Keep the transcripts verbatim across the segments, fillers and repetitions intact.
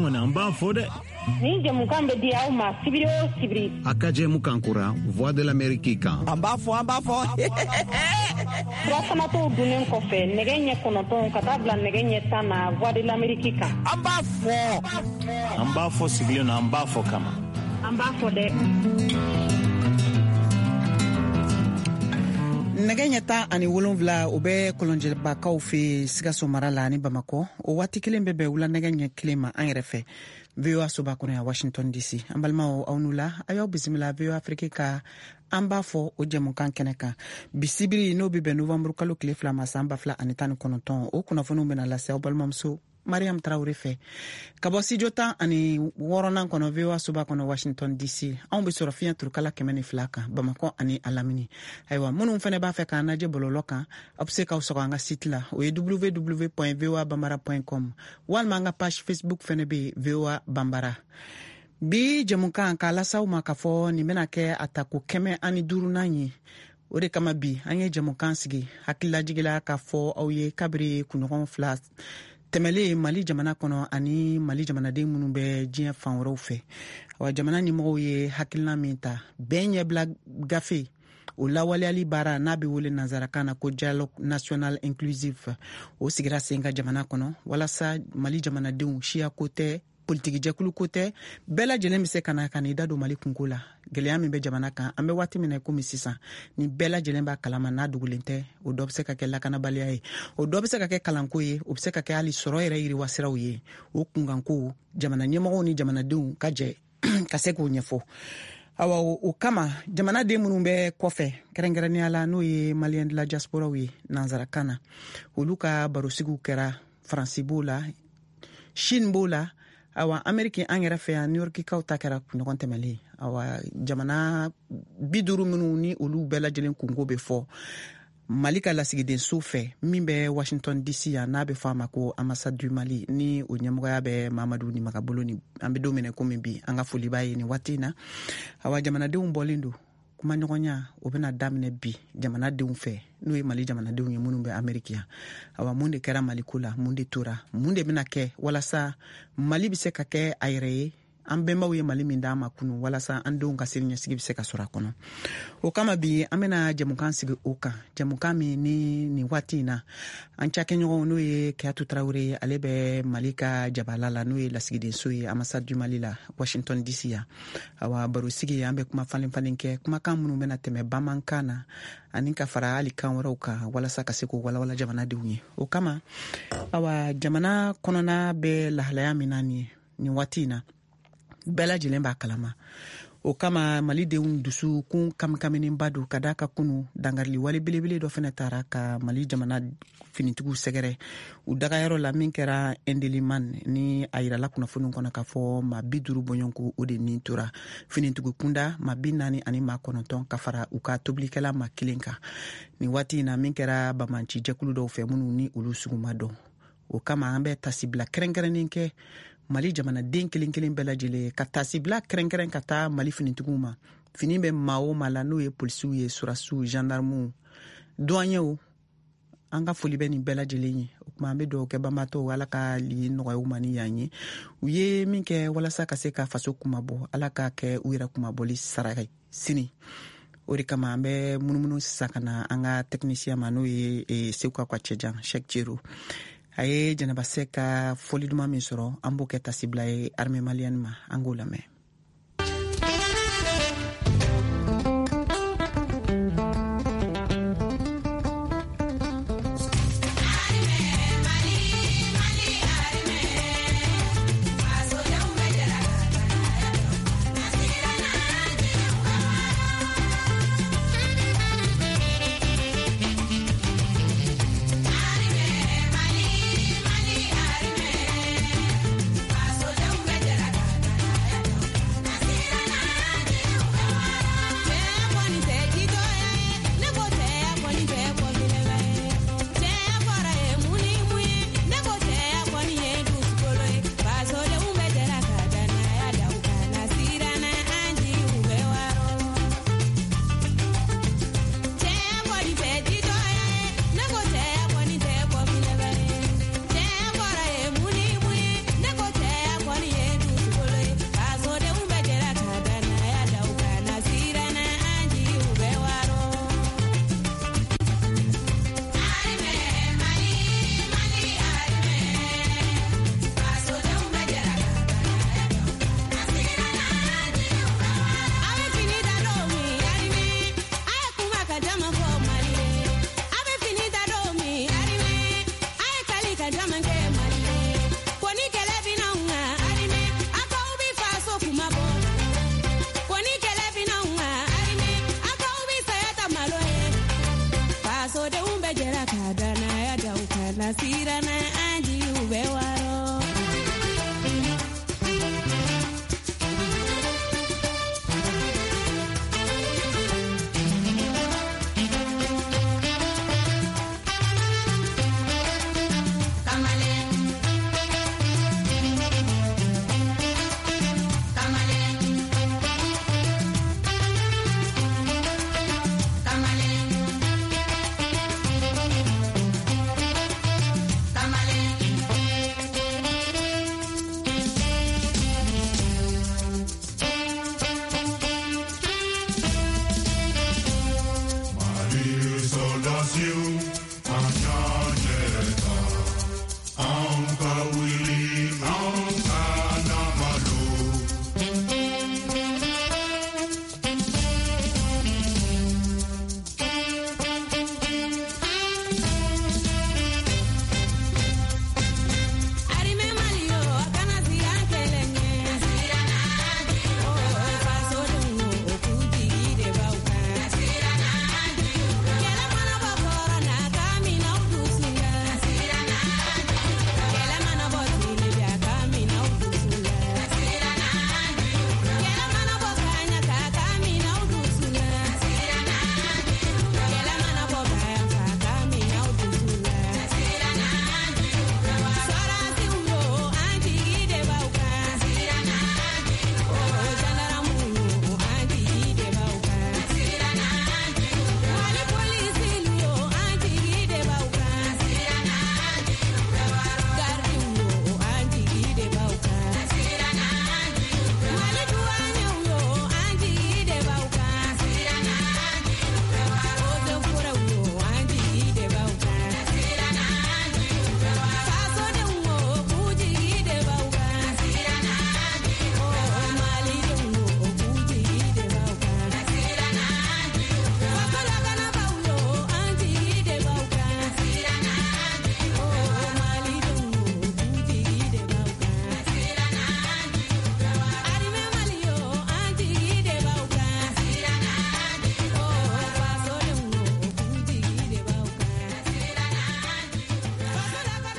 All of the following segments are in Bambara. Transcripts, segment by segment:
ŋɔni an b'a fɔ dɛ. Ni jamukan bɛ di aw ma sibiri o sibiri. A ka jɛmukan kura Voix de l'Amérique kan. An b'a fɔ an b'a fɔ. Furasanatɔw dunnen kɔfɛ nɛgɛ ɲɛ kɔnɔntɔn ka taa bila nɛgɛ ɲɛ tan na Voix de l'Amérique kan. An b'a fɔ. An b'a fɔ sigilen na an b'a fɔ kama. An b'a fɔ dɛ. nɛgɛ ɲɛ tan ani wolonwula o bɛ kɔlɔnjɛbakaw fɛ Sikaso mara la ni Bamakɔ. O waati kelen bɛ bɛn wula nɛgɛ ɲɛ kelen ma an yɛrɛ fɛ V O A soba kɔnɔ yan Washington D C. An balimaw aw n'u la a y'aw bisimila V O A Afrique ka an b'a fɔ o jɛmukan kɛnɛ kan. Bi sibiri n'o bɛ bɛn novembre kalo tile fila ma san ba fila ani tan ni kɔnɔntɔn o kunnafoniw bɛna lase aw balimamuso Mariam Traoré fɛ ka bɔ studio tan ani wɔɔrɔnan kɔnɔ V O A soba kɔnɔ Washington D C. Anw bɛ sɔrɔ fiɲɛ turukala kɛmɛ ni fila kan Bamakɔ ani a lamini. Ayiwa minnu fana b'a fɛ k'an lajɛ bɔlɔlɔ kan aw bɛ se k'aw sɔgɔ an ka site la o ye w w w point v o a bambara point com walima an ka page Facebook fana bɛ V O A Bambara. Bi jɛmukan k'a lasaw ma k'a fɔ nin bɛna kɛ a tako kɛmɛ ani duurunan ye. O de kama bi an ye jɛmukan sigi hakililajigila k'a fɔ aw ye kabiri kunɲɔgɔn fila tɛmɛlen Mali jamana kɔnɔ ani Mali jamanaden minnu bɛ diɲɛ fan wɛrɛw fɛ. Wa jamana ɲɛmɔgɔw ye hakilina min ta bɛn ɲɛbila gafe o lawaleyali baara n'a bɛ wele nanzarakan na ko dialogue national inclusif o sigira sen ka jamana kɔnɔ walasa Mali jamanadenw siya ko tɛ politiki jɛkulu ko tɛ bɛɛ lajɛlen bɛ se ka na ka n'i da don Mali kunko la gɛlɛya min bɛ jamana kan an bɛ waati min na komi sisan ni bɛɛ lajɛlen b'a kalama n'a dogolen tɛ o dɔ bɛ se ka kɛ lakanabaliya ye o dɔ bɛ se ka kɛ kalanko ye o bɛ se ka kɛ hali sɔrɔ yɛrɛ yiriwasiraw ye o kunkanko jamana ɲɛmɔgɔw ni jamanadenw ka jɛ ka se k'o ɲɛfɔ. Awa o kama jamanaden minnu bɛ kɔfɛ kɛrɛnkɛrɛnnenya la n'o ye Malien de la diasporaw ye nanzarakan na olu ka barosigiw kɛra Faransi b'o la Chine b'o la awa Ameriki an yɛrɛ fɛ yan New York kaw ta kɛra ɲɔgɔn tɛmɛlen awa jamana bi duuru minnu ni olu bɛɛ lajɛlen kunko bɛ fɔ Mali ka lasigiden so fɛ min bɛ Washington D C yan n'a bɛ fɔ a ma ko ambassade du Mali ni o ɲɛmɔgɔya bɛ Mamadu Nimakabolo ni an bɛ don minɛ komi bi an ka foli b'a ye nin waati in na awa jamanadenw bɔlen don kuma ɲɔgɔnya o bɛna daminɛ bi jamanadenw fɛ n'o ye Mali jamanadenw ye minnu bɛ Ameriki yan awa mun de kɛra Mali ko la mun de tora mun de bɛna kɛ walasa Mali bɛ se ka kɛ a yɛrɛ ye an bɛnbaw ye Mali min d'an ma kunu walasa an denw ka sini ɲɛsigi bɛ se ka sɔrɔ a kɔnɔ o kama bi an bɛna jɛmukan sigi o kan jɛmukan min ni nin waati in na an cakɛɲɔgɔnw n'o ye Keyatu Traoré ye ale bɛ Mali ka jabala la n'o ye lasigiden so ye ambassade du Mali la Washington D C yan awa baro sigi an bɛ kuma falen falen kɛ kumakan minnu bɛna tɛmɛ bamankan na ani ka fara hali kan wɛrɛw kan walasa ka se k'o walawala jamanadenw ye o kama awa jamana kɔnɔna bɛ lahalaya min na nin nin waati in na bɛɛ lajɛlen b'a kalama o kama Malidenw dusu kun kamikaminenba don ka da ka kunu dangarili wale belebele dɔ fana taara ka Mali jamana finitigiw sɛgɛrɛ u dagayɔrɔ la min kɛra Endeliman ni a yirala kunnafoniw kɔnɔ k'a fɔ maa bi duuru bɔɲɔgɔnko o de nin tora finitigi kunda maa bi naani ani maa kɔnɔntɔn ka fara u ka tobilikɛla maa kelen kan nin waati in na min kɛra bamanci jɛkulu dɔw fɛ minnu ni olu sugu ma dɔn o kama an bɛ tasibila kɛrɛnkɛrɛnnen kɛ Mali jamanaden kelen kelen bɛɛ lajɛlen ka tasibila kɛrɛnkɛrɛn ka taa Mali finitigiw ma fini bɛ maa o maa la n'o ye polisiw ye surasiw gendarmew douaniers an ka foli bɛ nin bɛɛ lajɛlen ye o kuma an bɛ dugawu kɛ banbaatɔw Ala ka li nɔgɔya u ma ni yan ye u ye min kɛ walasa ka se ka faso kumabɔ Ala ka kɛ u yɛrɛ kumabɔli sara sini o de kama an bɛ munumunu sisan ka na an ka technicien ma n'o ye Sekuka kwa Cɛjan Cheikh Jero a ye Jɛnɛba Sɛk ka foli duman min sɔrɔ an b'o kɛ tasibila ye armée malienne ma an k'o lamɛn.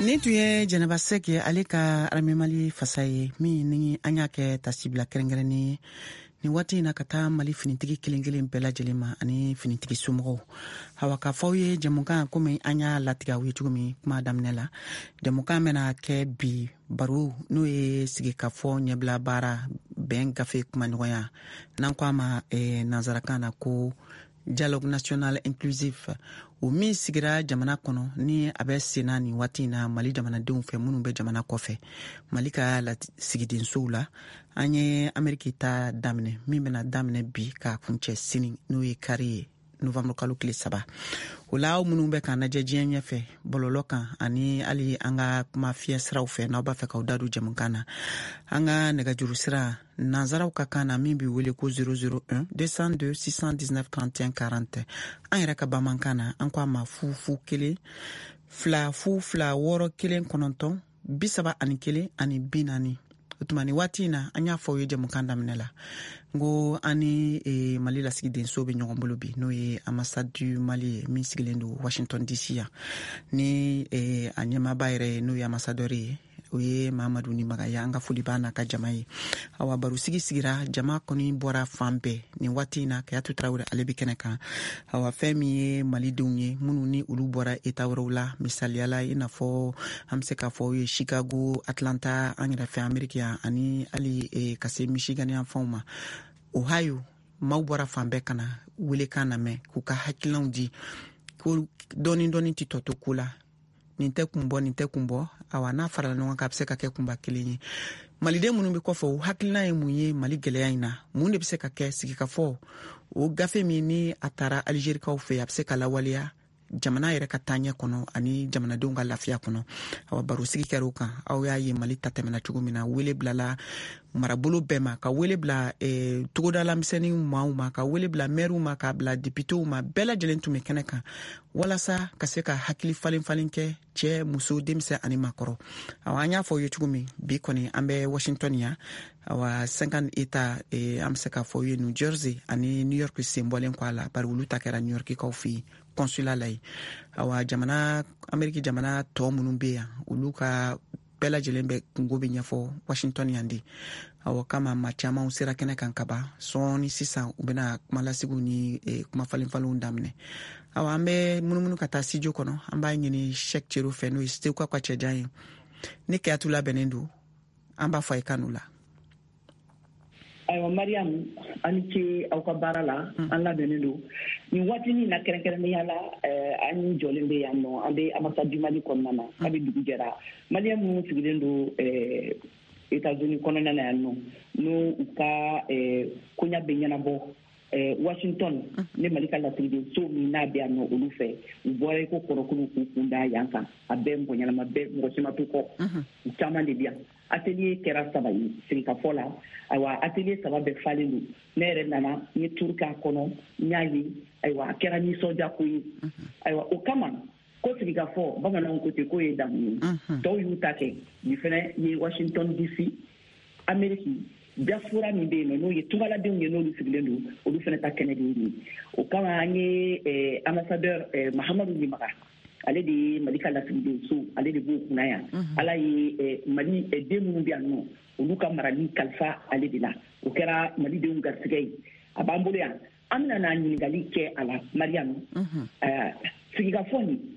Ni tun ye Jɛnɛba Sɛki ye ale ka Armée Mali fasa ye min ni an y'a kɛ tasibila kɛrɛnkɛrɛnnen ni waati in na ka taa Mali finitigi kelen kelen bɛɛ lajɛlen ma ani finitigi somɔgɔw. Hawa k'a fɔ aw ye jɛmukan komi an y'a latigɛ aw ye cogo min kuma daminɛ la. Jɛmukan bɛna kɛ bi baro n'o ye sigikafɔ ɲɛbila baara bɛn gafe kumaɲɔgɔnya n'an ko a ma eh, nanzarakan na ko Dialogue National Inclusif o min sigira jamana kɔnɔ ni a bɛ senna nin waati in na Mali jamanadenw fɛ minnu bɛ jamana kɔfɛ Mali ka sigidensow la an ye Ameriki ta daminɛ min bɛna daminɛ bi k'a kuncɛ sini n'o ye kari ye novembre kalo tile saba o la aw minnu bɛ k'an lajɛ diɲɛ ɲɛfɛ bɔlɔlɔ kan ani hali an ka kuma fiɲɛ siraw fɛ n'aw b'a fɛ k'aw da don jɛmukan na an ka nɛgɛjuru sira nanzaraw ka kan na min bɛ wele ko zéro zéro un deux cent deux six cent dix-neuf trente et un quarante an yɛrɛ ka bamankan na an ko a ma fu fu kelen fila fu fila wɔɔrɔ kelen kɔnɔntɔn bi saba ani kelen ani bi naani o tuma ni waati in na an y'a fɔ aw ye jɛmukan daminɛ la n ko an ni e, Mali lasigidenso bɛ ɲɔgɔn bolo bi n'o ye ambassade du Mali ye min sigilen don Washington D C yan ni e, a ɲɛmaaba yɛrɛ ye n'o ye ambassadeur ye o ye Mahamadu Nimagaya an ka foli b'a n'a ka jama ye awa baro sigi sigira jama kɔni bɔra fan bɛɛ nin waati in na Kayatu Tarawele ale bɛ kɛnɛ kan awa fɛn min ye malidenw ye minnu ni olu bɔra eta wɛrɛw la misaliyala i n'a fɔ an bɛ se k'a fɔ ye Chicago, Atlanta an yɛrɛ fɛ Ameriki yan ani hali e, ka se Michigan yan fanw ma Ohio maaw bɔra fan bɛɛ kana welekan lamɛn k'u ka hakilinaw di ko dɔɔni dɔɔni tɛ tɔ to ko la nin tɛ kun bɔ nin tɛ kun bɔ awa n'a farala ɲɔgɔn kan a bɛ se ka kɛ kunba kelen ye maliden minnu bɛ kɔfɛ o hakilina ye mun ye Mali gɛlɛya in na mun de bɛ se ka kɛ sigikafɔ o gafe min ni a taara Alizerikaw fɛ a bɛ se ka lawaleya jamana yɛrɛ ka taaɲɛ kɔnɔ ani jamanadenw ka lafiya kɔnɔ awa baro sigi kɛra o kan aw y'a ye Mali ta tɛmɛna cogo min na wele bilala marabolo bɛɛ ma ka wele bila eh, togodalamisɛnninw maaw ma ka wele bila mairɛw ma ka bila députéw ma bɛɛ lajɛlen tun bɛ kɛnɛ kan walasa ka se ka hakili falen falen kɛ cɛ muso denmisɛn ani makɔrɔ awa an y'a fɔ ye cogo min bi kɔni an bɛ Washington yan awa cinquante États eh, an bɛ se k'a fɔ ye New Jersey ani New York sen bɔlen kɔ a la bari olu ta kɛra New York kaw fɛ yen consulat la yen awa jamana Ameriki jamana tɔ minnu bɛ yan olu ka bɛɛ lajɛlen bɛ kungo bɛ ɲɛfɔ Washington yan de awa kama ma camanw sera kɛnɛ kan ka ban sɔɔni sisan u bɛna kuma lasigiw ni eh, kuma falen falenw daminɛ awa an bɛ munumunu ka taa studio kɔnɔ an b'a ɲini Cheikh Thierry fɛ n'o ye Seko ka cɛjan ye ni Kayatu labɛnnen don an b'a fɔ a ye kan n'u la ayiwa Mariam ani ce aw ka baara la an labɛnnen don nin waati nin na kɛrɛnkɛrɛnnenya la an jɔlen bɛ yan nɔ an bɛ ambassade du Mali kɔnɔna na a bɛ dugu jɛra Maliyɛn minnu sigilen don États-Unis kɔnɔna na yan nɔ n'u ka koɲa bɛ ɲɛnabɔ Washington ne Mali ka lasigidenso min n'a bɛ yan nɔ olu fɛ u bɔra ko kɔrɔkuru k'u kun da yan kan a bɛɛ mɔgɔ ɲɛnama bɛɛ mɔgɔ si ma to kɔ u caman de bɛ yan atelier kɛra saba ye sigikafɔ la ayiwa atelier saba bɛɛ falen don ne yɛrɛ nana n ye turu k'a kɔnɔ n y'a ye ayiwa a kɛra nisɔndiya ko ye ayiwa o kama ko sigikafɔ bamananw ko ten k'o ye damu ye dɔw y'u ta kɛ nin fɛnɛ ye Washington D C Ameriki diaspora min bɛ yen nɔ n'o ye tungaladenw ye n'olu sigilen don olu fɛnɛ ta kɛnɛ de ye nin o kama an ye ambassadeur Mahamadu Nimaga ale de ye Mali ka lasigidenso ale de b'o kunna yan ala ye Mali den minnu bɛ yan nɔ olu ka marali kalifa ale de la o kɛra Malidenw garisɛgɛ ye a b'an bolo yan an bɛna na ɲininkali kɛ a la Mariam sigikafɔ nin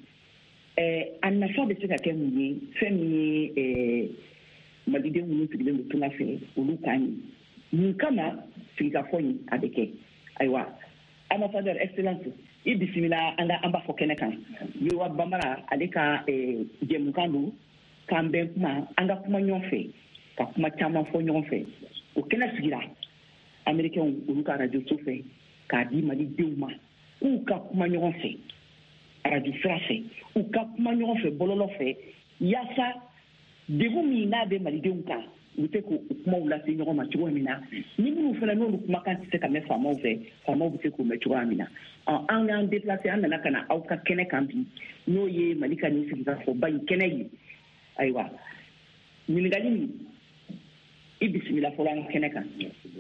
a nafa bɛ se ka kɛ mun ye fɛn min ye Malidenw minnu sigilen don tunga fɛ olu kan ye mun kama sigikafɔ nin a bɛ kɛ ayiwa ambassadeur excellence i bisimila an ka an b'a fɔ kɛnɛ kan Yowa Bambara ale ka jɛmukan don k'an bɛn kuma an ka kuma ɲɔgɔn fɛ ka kuma caman fɔ ɲɔgɔn fɛ o kɛnɛ sigira Américains olu ka radio so fɛ k'a di Malidenw ma k'u ka kuma ɲɔgɔn fɛ radio sira fɛ u ka kuma ɲɔgɔn fɛ bɔlɔlɔ fɛ yaasa degun min n'a bɛ Malidenw kan u bɛ se k'u kumaw lase ɲɔgɔn ma cogo min na ni minnu fana n'olu kumakan tɛ se ka mɛn faamaw fɛ faamaw bɛ se k'u mɛn cogoya min na an y'an déplacé an nana ka na aw ka kɛnɛ kan bi n'o ye Mali ka nin sigikafɔba in kɛnɛ ye ayiwa ɲininkali min i bisimila fɔlɔ an ka kɛnɛ kan.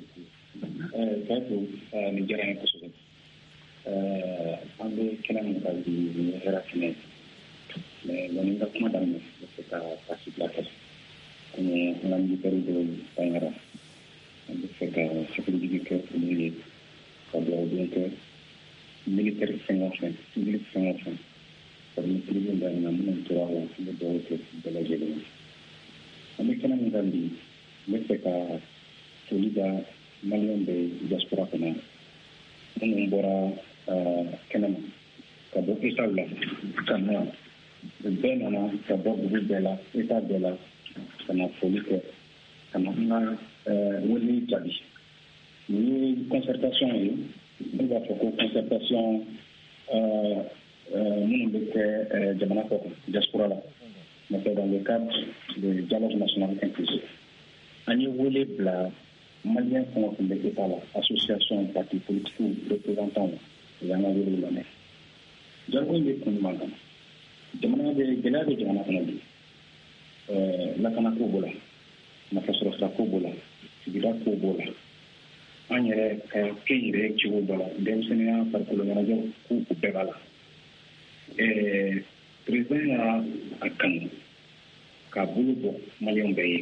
Kayatu nin diyara n ye kosɛbɛ an bɛ kɛnɛ min kan bi nin ye hɛrɛ kɛnɛ mais on est d'accord dans c'est à passer la tête on est on a une période de Sangara on fait que sécurité du cœur pour les ça doit donc militaire cinquante civil cinquante pour le privé dans la monde trois le doit de la génération on est quand même dans dit mais c'est que solida malien de diaspora kana on bora kanam ka bo isalla kana benana ka bo bela eta bela kana folike kana na woni jabi ni concertation yi on va faire concertation euh euh nous de jamana ko diaspora là mais dans le cadre du dialogue national inclusif ani wole bla malien font de l'état là association parti politique ou représentant il y en a eu le même dialogue de commandant jamana de de la de jamana kana bi euh la kana ko bola na fasoro sa ko bola sibira ko bola anyere ka kire ci wo bola dem senia par ko la radio ku ku bebala eh président akan ka bulu bo malien be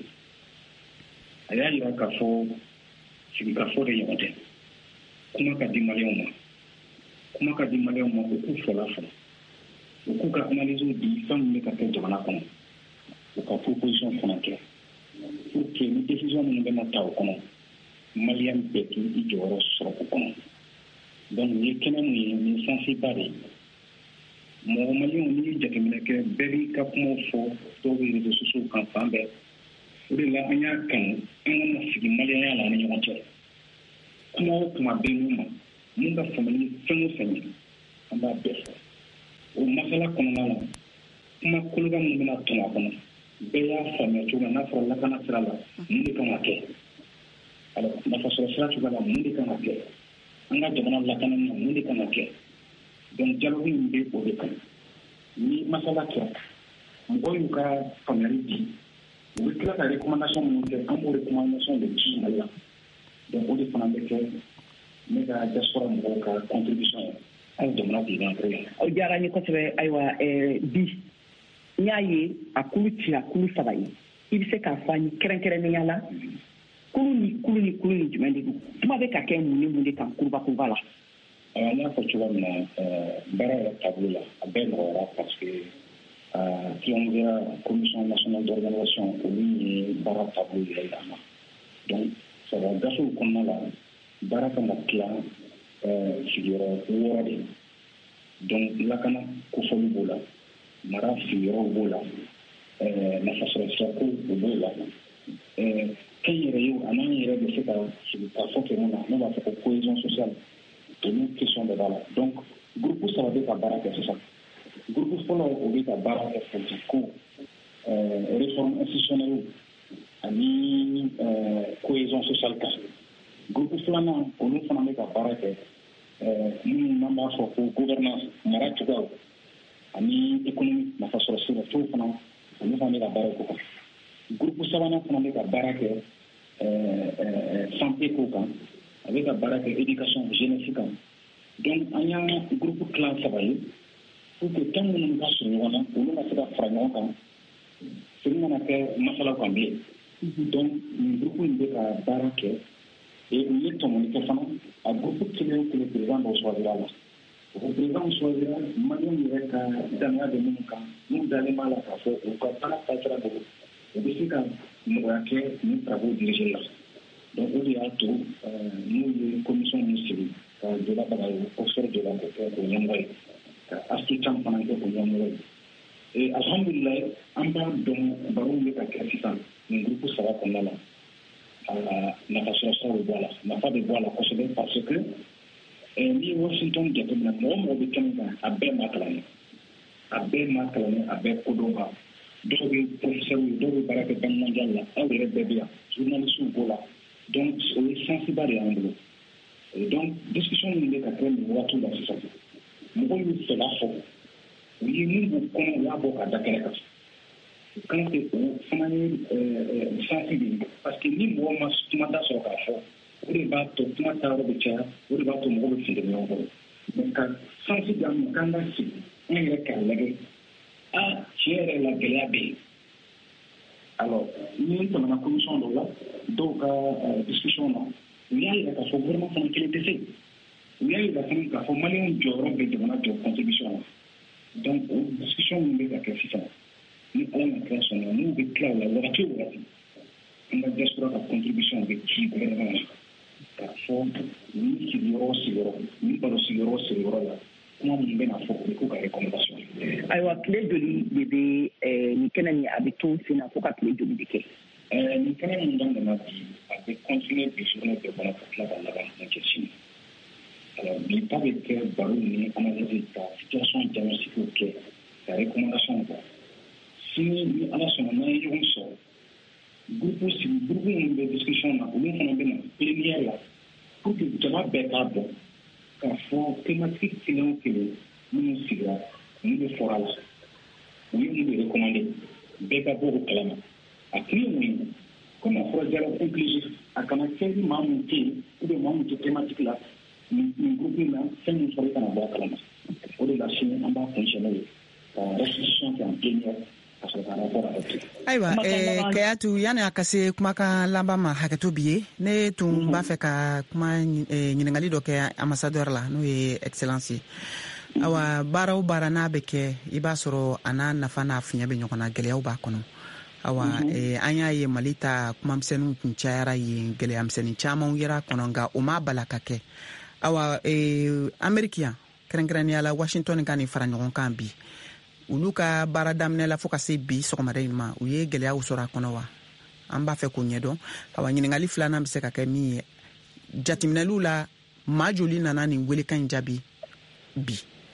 aya ira ka fo sigi ka fo de yote kuma ka di malien ma kuma ka di malien ma ko fo la fo ko ka analyse di fam ne ka ke jamana kono ko proposition fonake pour que ni décision ni be na taw kono malien be ki di joro so ko kono donc ni kenen ni ni sensibilité mo malien ni jake mi ke beri ka mo fo to bi réseaux sociaux campagne uri la anya kan an sigi malien ya la ni yote kuma kuma be mu mun da family fenu fenu amba be o masala kono na kuma kulga mun na tuma kono be ya famé tuma na fro la kana sala mun de kana ke alors na fa sala sala tuma mun de kana ke anga jamana la kana mun de kana ke donc jalo ni be o de kan ni masala ke mo yu ka family di oui, la recommandation mondiale, en recommandation de qui là. Donc, on est pendant lesquelles, mais la diaspora a contribution à demande d'entrer. O jara ni ko sebe aywa eh bi nyaaye akulu ti akulu sabayi ibi se ka fani keren keren ni yala kulu ni kulu ni kulu ni jumende du tuma be ka ken mun mun de kan kurba kurba la alors là faut tu vois na euh bara tableau là à ben parce que Euh, qui ont vu la Commission nationale d'organisation commune et Bara Tabou également. Donc, ça va gâcher au commun là, Bara Kamakla, figure Wadi. Donc, là, quand on a fait Bola, Mara figure Bola, la façon Sako Bola. Quand il y a eu un an, il y a eu cette façon que nous avons fait cohésion sociale. Et nous, question de Bara. Donc, groupe, ça va être à Bara, c'est ça. Groupe fɔlɔ o bɛ ka baara kɛ politique ko réforme institutionnelle ani cohésion sociale kan groupe filanan olu fana bɛ ka baara kɛ minnu n'an b'a fɔ ko gouvernance mara cogoyaw ani économie nafasɔrɔ sira fo fana olu fana bɛ ka baara k'o kan groupe sabanan fana bɛ ka baara kɛ santé ko kan a bɛ ka baara kɛ éducation jeunesse kan donc an y'a groupe kilan saba ye pour que tant que nous sommes ɲɔgɔn na olu ma se ka fara ɲɔgɔn kan sigi mana kɛ masalaw kan bilen donc nin groupe in bɛ ka baara kɛ et u ye tɔmɔni kɛ fana a groupe kelen o kelen président dɔ choisira la o président choisira maliyɛnw yɛrɛ ka danaya bɛ minnu kan n'u dalen b'a la k'a fɔ u ka baara taasira bolo u bɛ se ka nɔgɔya kɛ nin travaux dirigés la donc o de y'a to n'u ye commission min sigi ka Jola Bagayogo professeur Jola k'o kɛ o ɲɛmɔgɔ ye assistant fana kɛ o ɲɛmɔgɔ ye et alhamdulilayi an b'a dɔn barow bɛ ka kɛ sisan nin groupe saba kɔnɔna la nafasɔrɔ sira bɛ bɔ a la nafa bɛ bɔ a la kosɛbɛ parce que n'i ye Washington jateminɛ mɔgɔ mɔgɔ bɛ kɛnɛ kan a bɛɛ ma kalan ye a bɛɛ ma kalan ye a bɛɛ kodɔn ba dɔw bɛ professeur ye dɔw bɛ baara kɛ banque mondiale la aw yɛrɛ bɛɛ bɛ yan journalistes b'o la donc o ye sensiba de y'an bolo donc discussion min bɛ ka kɛ nin waatiw la sisan mɔgɔw y'u fɛla fɔ u ye min b'u kɔnɔ u y'a bɔ ka da kɛnɛ kan u kan tɛ o fana ye sansi de ye parce que ni mɔgɔ ma kuma da sɔrɔ k'a fɔ o de b'a to kuma taayɔrɔ bɛ caya o de b'a to mɔgɔw bɛ fili ɲɔgɔn kɔrɔ mais ka sansi di an ma k'an ka sigi an yɛrɛ k'a lajɛ a tiɲɛ la gɛlɛya bɛ yen alors ni tɛmɛna commission dɔ la dɔw ka discussion na u y'a yira k'a fɔ gouvernement fana kelen tɛ se u y'a yira fana k'a fɔ maliyɛnw jɔyɔrɔ bɛ jamana jɔ contribution na donc o discussion min bɛ ka kɛ sisan ni ala ma kira sɔnna n'u bɛ tila o la wagati o wagati an ka diaspora ka contribution bɛ ci gouvernement na k'a fɔ ni sigiyɔrɔ o sigiyɔrɔ ni balo sigiyɔrɔ o sigiyɔrɔ la kuma min bɛ na fɔ o bɛ k'u ka recommandation ayiwa tile joli de bɛ nin kɛnɛ nin a bɛ to sen na fo ka tile joli de kɛ nin kɛnɛ min daminɛna bi a bɛ continuer bi journée bɛɛ kɔnɔ ka tila ka laban kun cɛ sini alors bi ta bɛ kɛ baro ni analyse ka situation diagnostique kɛ ka recommandation kɛ sini ni ala sɔnna n'an ye ɲɔgɔn sɔrɔ groupe sigi groupe minnu bɛ discussion na olu fana bɛ na plénière la pour que jama bɛɛ k'a dɔn k'a fɔ thématique kelen o kelen minnu sigira minnu bɛ fɔra la u ye minnu recommandé bɛɛ ka bɔ o kalama a kun ye mun ye comme a fɔra dialogue inclusif a kana kɛ ni maa min tɛ yen ou bien maa min tɛ thématique la nin groupe in na fɛn min fɔra i kana bɔ a kalama o de la sini an b'a fonctionner n'o ye ka restitution kɛ en plénière ka sɔrɔ ka rapport adopté. Ayiwa Kayatu yani a ka se kumakan laban ma hakɛto bi ye ne tun b'a fɛ ka kuma ɲininkali dɔ kɛ ambassadeur la n'o ye excellence ye. Awa baara o baara n'a bɛ kɛ i b'a sɔrɔ a n'a nafa n'a fiɲɛ bɛ ɲɔgɔn na gɛlɛyaw b'a kɔnɔ. Awa an y'a ye Mali ta kumamisɛnninw tun cayara yen gɛlɛyamisɛnnin camanw yera kɔnɔ nka o ma bala ka kɛ. Awa Ameriki yan kɛrɛnkɛrɛnnenya la Washington ka nin fara ɲɔgɔn kan bi olu ka baara daminɛ la fo ka se bi sɔgɔmada in ma u ye gɛlɛyaw sɔrɔ a kɔnɔ wa an b'a fɛ k'o ɲɛdɔn. Awa ɲininkali filanan bɛ se ka kɛ min ye jateminɛliw la maa joli nana nin welekan in jaabi bi.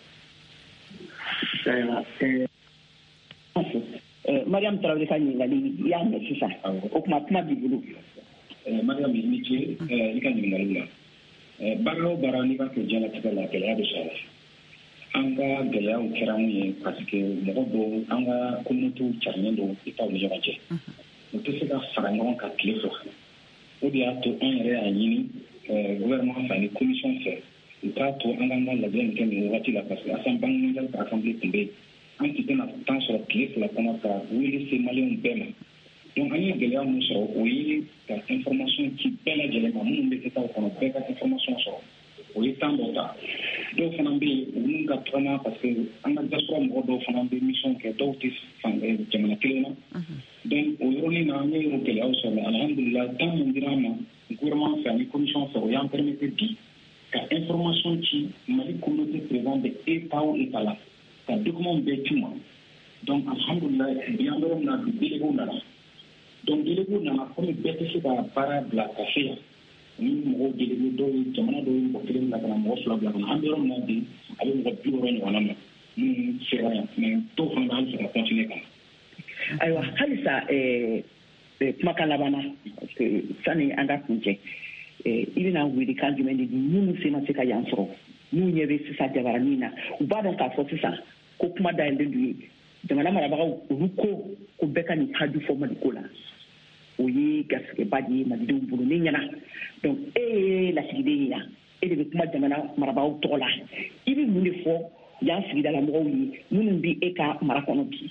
Mariam Traoré ka ɲininkali i y'a mɛn sisan o kuma kuma b'i bolo. Mariam i ni ce i ka ɲininkali la baara o baara n'i b'a kɛ diɲɛlatigɛ la gɛlɛya bɛ sɔrɔ a la an ka gɛlɛyaw kɛra mun ye parce que mɔgɔ dɔw an ka communauté carilen don i t'aw ni ɲɔgɔn cɛ u tɛ se ka fara ɲɔgɔn kan tile fila o de y'a to an yɛrɛ y'a ɲini gouvernement fɛ ani commission fɛ u k'a to an k'an ka lajɛ nin kɛ nin wagati la parce que asan banque mondiale ka assemblée tun bɛ yen an tun tɛna temps sɔrɔ tile fila kɔnɔ ka wele se maliyɛnw bɛɛ ma donc an ye gɛlɛya min sɔrɔ o ye ka information ci bɛɛ lajɛlen ma minnu bɛ état kɔnɔ bɛɛ ka information sɔrɔ o ye temps dɔ ta dɔw fana bɛ yen olu ka tagama parce que an ka diaspora mɔgɔ dɔw fana bɛ mission kɛ dɔw tɛ fan jamana kelen na donc o yɔrɔnin na an ye o gɛlɛyaw sɔrɔ mais alhamdulilah temps min dira an ma gouvernement fɛ ani commission fɛ o y'an permettre bi ka information ci Mali communauté présente de état o état la ka document bɛɛ ci ma donc alhamdulilah bi an bɛ na bi délégués nana donc délégués nana comme bɛɛ tɛ se ka baara bila ka se yan ni mɔgɔw délégué dɔw ye jamana dɔw ye mɔgɔ kelen bila ka na mɔgɔ fila bila ka na an bɛ yɔrɔ min na bi a bɛ mɔgɔ bi wɔɔrɔ ɲɔgɔnna ma minnu sera yan mais dɔw fana bɛ hali se ka continuer ka na. Ayiwa halisa kumakan laban na parce que sani an ka kun cɛ i bɛna welekan jumɛn de di minnu se ma se ka yan sɔrɔ n'u ɲɛ bɛ sisan jabaranin na u b'a dɔn k'a fɔ sisan ko kuma dayɛlɛlen d'u ye jamana marabagaw olu ko ko bɛɛ ka nin haju fɔ Maliko la o ye gasigɛba de ye malidenw bolo ne ɲɛna donc e ye lasigiden ye yan e de bɛ kuma jamana marabagaw tɔgɔ la i bɛ mun de fɔ yan sigida la mɔgɔw ye minnu bɛ e ka mara kɔnɔ bi.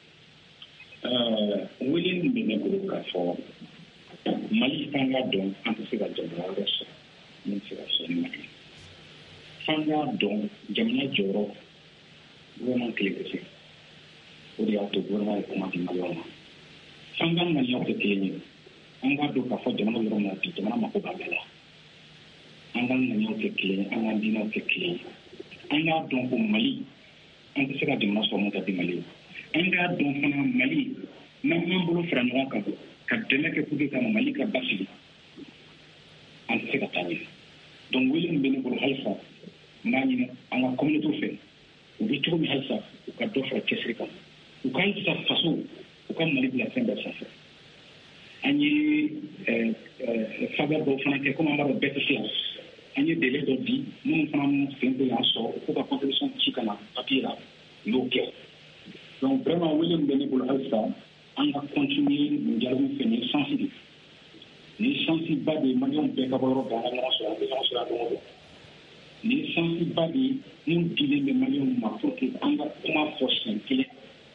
wele min bɛ ne bolo k'a fɔ Mali f'an k'a dɔn an tɛ se ka jamana wɛrɛ sɔrɔ min tɛ se ka sɔrɔ ni Mali ye f'an k'a dɔn jamana jɔyɔrɔ gouvernement kelen tɛ se o de y'a to gouvernement ye kuma di maliyɛnw ma f'an ka maliyɛnw tɛ kelen ye an k'a dɔn k'a fɔ jamana yɔrɔ min na bi jamana mako b'a bɛɛ la an ka ŋaniyaw tɛ kelen ye an ka diinɛw tɛ kelen ye an k'a dɔn ko Mali an tɛ se ka jamana sɔrɔ mun ka di Mali ye an k'a dɔn fana Mali n'an m'an bolo fara ɲɔgɔn kan ka dɛmɛ kɛ pour que ka Mali ka basigi an tɛ se ka taa ɲɛ donc wele min bɛ ne bolo halisa n b'a ɲini an ka communauté fɛ u bɛ cogo min halisa u ka dɔ fara cɛsiri kan u ka halisa faso u ka Mali bila fɛn bɛɛ sanfɛ an ye faveur dɔw fana kɛ komi an b'a dɔn bɛɛ tɛ se yan an ye délai dɔ di minnu fana sen bɛ yan sɔrɔ ko ka contribution ci ka na papier la u y'o kɛ donc vraiment wele min bɛ ne bolo halisa an ka continuer nin dialogue fɛ nin ye chance de nin ye chance ba de ye maliyɛnw bɛɛ ka bɔ yɔrɔ bɛɛ an ka ɲɔgɔn sɔrɔ an bɛ ɲɔgɔn sɔrɔ a don o don nin ye chance ba de ye min dilen bɛ maliyɛnw ma pour que an ka kuma fɔ siɲɛ kelen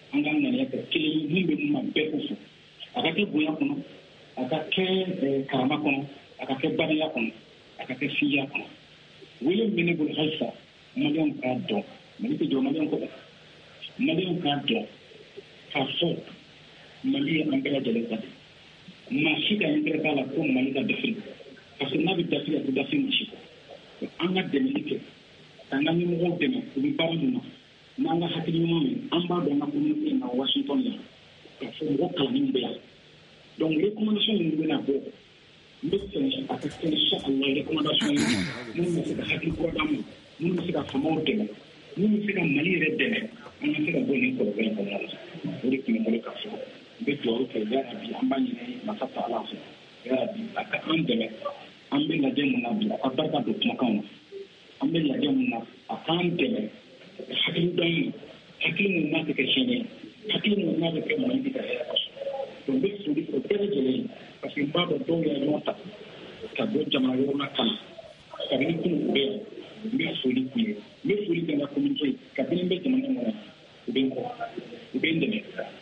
an ka ŋaniya kɛ kelen min bɛ mun ma bɛɛ ko fo a ka kɛ bonya kɔnɔ a ka kɛ karama kɔnɔ a ka kɛ badenya kɔnɔ a ka kɛ fiya kɔnɔ wele min bɛ ne bolo halisa maliyɛnw k'a dɔn mali tɛ jɔ maliyɛn kɔ dɛ maliyɛnw k'a dɔn k'a fɔ mali ye an bɛɛ lajɛlen ta de maa si ka intérêt t'a la ko mali ka dafiri parce que n'a bɛ dafiri a tɛ dafiri maa si kɔ an ka dɛmɛli kɛ k'an ka ɲɛmɔgɔw dɛmɛ u bɛ baara min na n'an ka hakili ɲuman min an b'a dɔn an ka communauté na Washington yan k'a fɔ mɔgɔ kalannin bɛ yan donc recommandation minnu bɛna bɔ n bɛ fɛ a ka kɛ inchallah recommandation ye minnu bɛ se ka hakili kura d'an ma minnu bɛ se ka faamaw dɛmɛ minnu bɛ se ka mali yɛrɛ dɛmɛ an ka se ka bɔ nin kɔlɔlɔ in kɔnɔna la o de tun bɛ n bolo k'a fɔ n bɛ dugawu kɛ yarabi an b'a ɲini masa ta ala fɛ yarabi a ka an dɛmɛ an bɛ lajɛ mun na bi a ka barika don kumakanw na an bɛ lajɛ mun na a k'an dɛmɛ hakili dɔn ma hakili mun n'a tɛ kɛ tiɲɛni ye hakili mun n'a tɛ kɛ mali tɛ ka hɛrɛ kɔsɔ donc n bɛ foli o bɛɛ lajɛlen parce que n b'a dɔn dɔw yɛrɛ ɲɔgɔn ta ka bɔ jamana wɛrɛw la ka na kabini kunun u bɛ yan n bɛ foli k'u ye n bɛ foli kɛ n ka communauté ye kabini n bɛ jamana in kɔnɔ u bɛ n kɔ u bɛ n dɛmɛ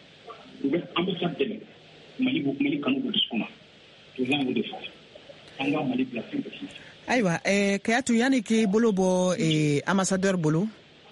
u bɛ ambassade dɛmɛ mali mali kanu b'u dusukun na président y'o de fɔ an ka mali bila fɛn bɛɛ sinsin. Ayiwa eh, Kayatu yani k'i bolo bɔ eh, ambassadeur bolo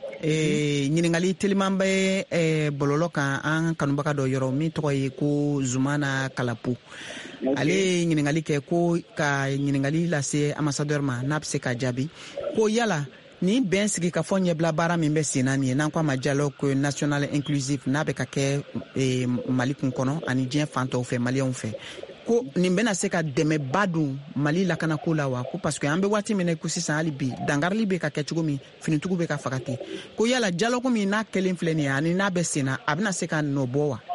eh, ɲininkali teliman bɛ eh, bɔlɔlɔ kan an kanubaga dɔ yɔrɔ min tɔgɔ ye ko Zumana Kalapu. Okay. Ale ye ɲininkali kɛ ko ka ɲininkali lase ambassadeur ma n'a bɛ se ka jaabi ko yala ni bɛn sigi ka fɔ ɲɛbila baara min bɛ sen na nin ye n'an ko a ma dialogue national inclusive n'a bɛ ka kɛ eh, Mali kun kɔnɔ ani diɲɛ fan tɔw fɛ maliyɛnw fɛ ko nin bɛna se ka dɛmɛba don Mali lakanako la wa ko parce que an bɛ waati min na ko sisan hali bi dangarili bɛ ka kɛ cogo min finitugu bɛ ka faga ten ko yala dialogue min n'a kɛlen filɛ nin ye ani n'a bɛ sen na a bɛna se ka nɔ bɔ wa.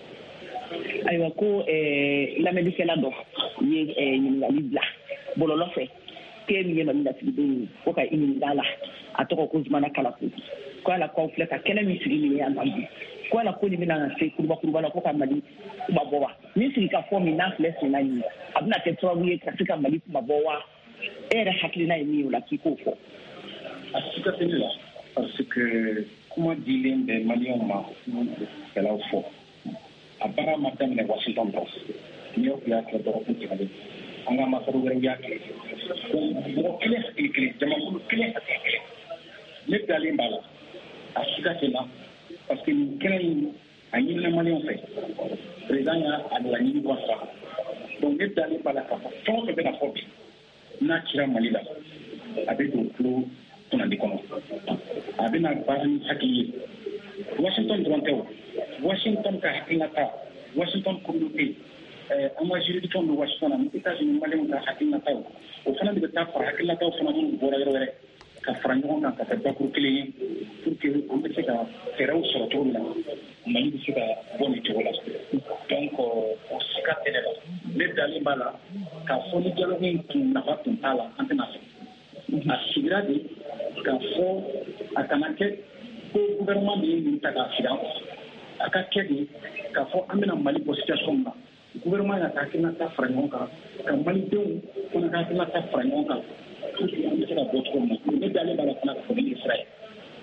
Ayiwa ko lamɛnnikɛla dɔ ye ɲininkali bila bɔlɔlɔ fɛ k'e min ye Mali lasigiden ye ko ka i ɲininka a la a tɔgɔ ko Zumana Kalapu ko ala k'aw filɛ ka kɛnɛ min sigi nin ye yan bi ko ala ko nin bɛna se kurubakuruba la ko ka Mali kuma bɔ wa ni sigi ka fɔ min n'a filɛ sen na nin a bɛna kɛ sababu ye ka se ka Mali kuma bɔ wa e yɛrɛ hakilina ye min ye o la k'i k'o fɔ. A si ka teli la parce que kuma dilen bɛ maliyɛnw ma kɛlaw fɔ a baara ma daminɛ Washington dɔrɔn New York y'a kɛ dɔgɔkun tɛmɛnen an ka masaw wɛrɛw y'a kɛ mɔgɔ kelen hakili kelen jamakulu kelen hakili kelen ne dalen b'a la a si ka teli la parce que nin kɛnɛ in a ɲinina maliyɛnw fɛ président y'a laɲini bɔ sa donc ne dalen b'a la k'a fɔ fɛn o fɛn bɛna fɔ bi n'a cira Mali la a bɛ don tulo kunnandi kɔnɔ a bɛna baara ni hakili ye Washington dɔrɔn tɛ o Washington ka hakilinata Washington communauté an ka juridiction bɛ Washington na États-Unis maliyɛnw ka hakilinata o fana de bɛ taa fara hakilinataw fana minnu bɔra yɔrɔ wɛrɛ ka fara ɲɔgɔn kan ka kɛ bakuru kelen ye pour que an bɛ se ka fɛɛrɛw sɔrɔ cogo min na Mali bɛ se ka bɔ nin cogo la donc o si ka tɛnɛ la ne dalen b'a la k'a fɔ ni dialogue in tun nafa tun t'a la an tɛna fɛ a sigira de k'a fɔ a kana kɛ ko gouvernement de ye nin ta k'a sigi an a ka kɛ de k'a fɔ an bɛna Mali bɔ situation min na gouvernement y'a ka hakilinata fara ɲɔgɔn kan ka malidenw fana ka hakilinata fara ɲɔgɔn kan pour que an bɛ se ka bɔ cogo min na ne dalen b'a la fana ka fɔ ni sira ye.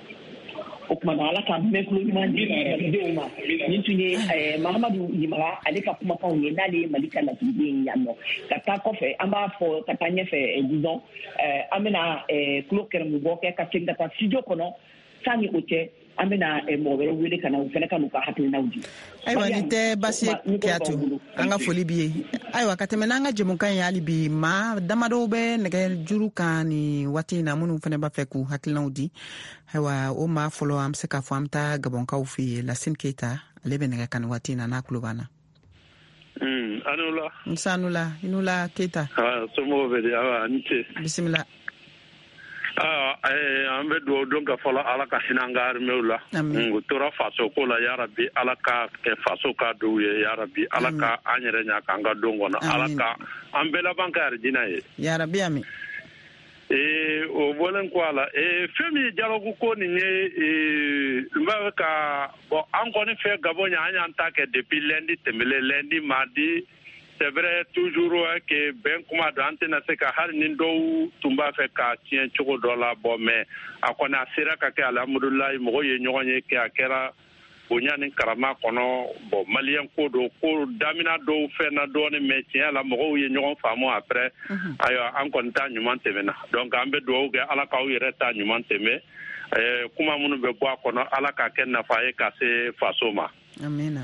O tuma na ala ka mɛnkulo ɲuman di malidenw ma nin tun ye Mahamadu Yimara ale ka kumakanw ye n'ale ye Mali ka lasigiden yan nɔ ka taa kɔfɛ an b'a fɔ ka taa ɲɛfɛ disons an bɛna tulo kɛrɛmubɔ kɛ ka segin ka taa studio kɔnɔ sanni o cɛ an bɛna mɔgɔ wɛrɛ wele ka na u fana ka n'u ka hakilinaw di. Ayiwa nin tɛ baasi ye Kiyatu an ka foli b'i ye ayiwa ka tɛmɛ n'an ka jɛmukan ye hali bi maa damadɔw bɛ nɛgɛ juru kan nin waati in na minnu fana b'a fɛ k'u hakilinaw di ayiwa o maa fɔlɔ an bɛ se k'a fɔ an bɛ taa Gabɔnkaw fɛ yen Lasine Keyita ale bɛ nɛgɛ kan nin waati in na n'a tulo b'an na. Anula. Nsa Anula Inula Keyita. Somɔgɔw bɛ di awa ani ce. Bisimila. An bɛ dugawu don ka fɔlɔ ala ka hinɛ an ka armɛw la u tora faso ko la yarabi ala ka kɛ faso ka dɔw ye yarabi ala ka an yɛrɛ ɲa k'an ka don kɔnɔ ala ka an bɛɛ laban ka arijina ye yarabi ami ee o bɔlen ko a la ee fɛn min ye dialogue ko nin ye n b'a fɛ ka bon an kɔni fɛ Gabon an y'an ta kɛ depuis lundi tɛmɛlen lundi mardi c'est vrai toujours que ben kuma don an tɛna se ka hali ni dɔw tun b'a fɛ ka tiɲɛ cogo dɔ la bon mais a kɔni a sera ka kɛ alhamdulilayi mɔgɔw ye ɲɔgɔn ye kɛ a kɛra bonya ni karama kɔnɔ bon malien ko do ko damina do fɛnna dɔɔni mais tiɲɛ la mɔgɔw ye ɲɔgɔn faamu après ayiwa an kɔni ta ɲuman tɛmɛna donc an bɛ dugawu kɛ ala k'aw yɛrɛ ta ɲuman tɛmɛ ɛɛ kuma minnu bɛ bɔ a kɔnɔ ala ka kɛ nafa ye ka se faso ma amina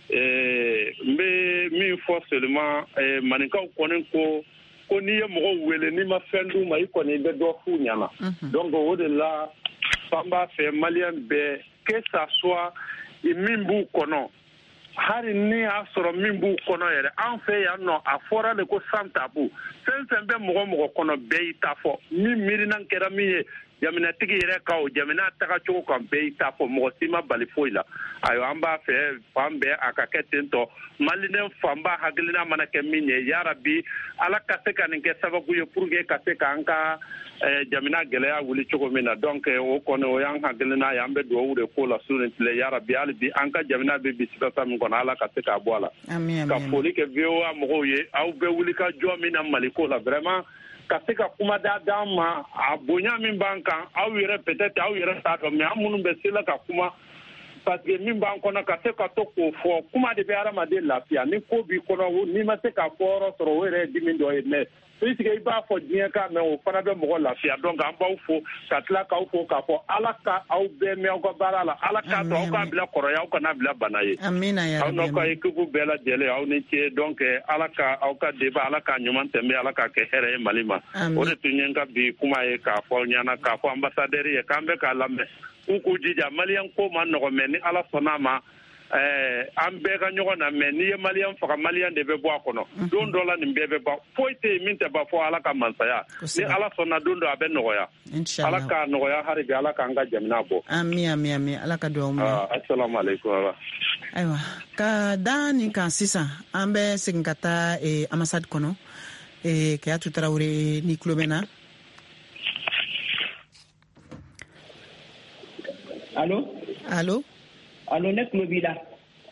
ɛɛ n bɛ min fɔ seulement ɛɛ maninkaw kɔni ko ko n'i ye mɔgɔw wele n'i ma fɛn d'u ma i kɔni i bɛ dɔ f'u ɲɛna donc o de la an b'a fɛ malien bɛɛ que ça soit min b'u kɔnɔ hali ni y'a sɔrɔ min b'u kɔnɔ yɛrɛ an fɛ yan nɔ a fɔra de ko sans tabou fɛn fɛn bɛ mɔgɔ mɔgɔ kɔnɔ bɛɛ y'i ta fɔ min miirina kɛra min ye jamanatigi yɛrɛ ka o jamana tagacogo kan bɛɛ y'i ta fɔ mɔgɔ si ma bali foyi la ayiwa an b'a fɛ fan bɛɛ a ka kɛ ten tɔ malien fanba hakilina mana kɛ min ye yarabi ala ka se ka nin kɛ sababu ye pour que ka se k'an ka jamana gɛlɛya wuli cogo min na donc o kɔni o y'an hakilina ye an bɛ dugawu de k'o la su ni tile yarabi hali bi an ka jamana bɛ bisimilata min kɔnɔ ala ka se k'a bɔ a la ka foli kɛ V O A mɔgɔw ye aw bɛ wuli ka jɔ min na Mali ko la vraiment ka se ka kuma da d'an ma a bonya min b'an kan aw yɛrɛ peut-être aw yɛrɛ t'a dɔn mais an minnu bɛ se la ka kuma parce que min b'an kɔnɔ ka se ka to k'o fɔ kuma de bɛ adamaden lafiya ni ko b'i kɔnɔ n'i ma se ka fɔ yɔrɔ sɔrɔ o yɛrɛ ye dimi dɔ ye mais puisque i b'a fɔ diɲɛ kan mais o fana bɛ mɔgɔ lafiya donc an b'aw fo ka tila k'aw fo k'a fɔ ala ka aw bɛɛ mɛn aw ka baara la ala k'a to aw k'a bila kɔrɔya aw kana bila bana ye aw n'aw ka équipe bɛɛ lajɛlen aw ni ce donc ala ka aw ka débat ala ka ɲuman tɛmɛ ala ka kɛ hɛrɛ ye Mali ma o de tun ye n ka bi kuma ye k'a fɔ ɲɛna k'a fɔ ambassadeur ye k'an bɛ k'a lamɛn k'u k'u jija malien ko ma nɔgɔ mais ni ala sɔnn'a ma ɛɛ an bɛɛ ka ɲɔgɔn na mais n'i ye malien faga malien de bɛ bɔ a kɔnɔ don dɔ la nin bɛɛ bɛ ban foyi tɛ yen min tɛ ban fɔ ala ka mansaya ni ala sɔnna don dɔ a bɛ nɔgɔya ala k'a nɔgɔya hali bi ala k'an ka jamana bɔ ami ami ami ala ka dugawu minɛ assalamu alaikum ayiwa ka da nin kan sisan an bɛ segin ka taa ambassade kɔnɔ Keyatu Tarawele ni tulo bɛ n na allo allo allo ne tulo b'i la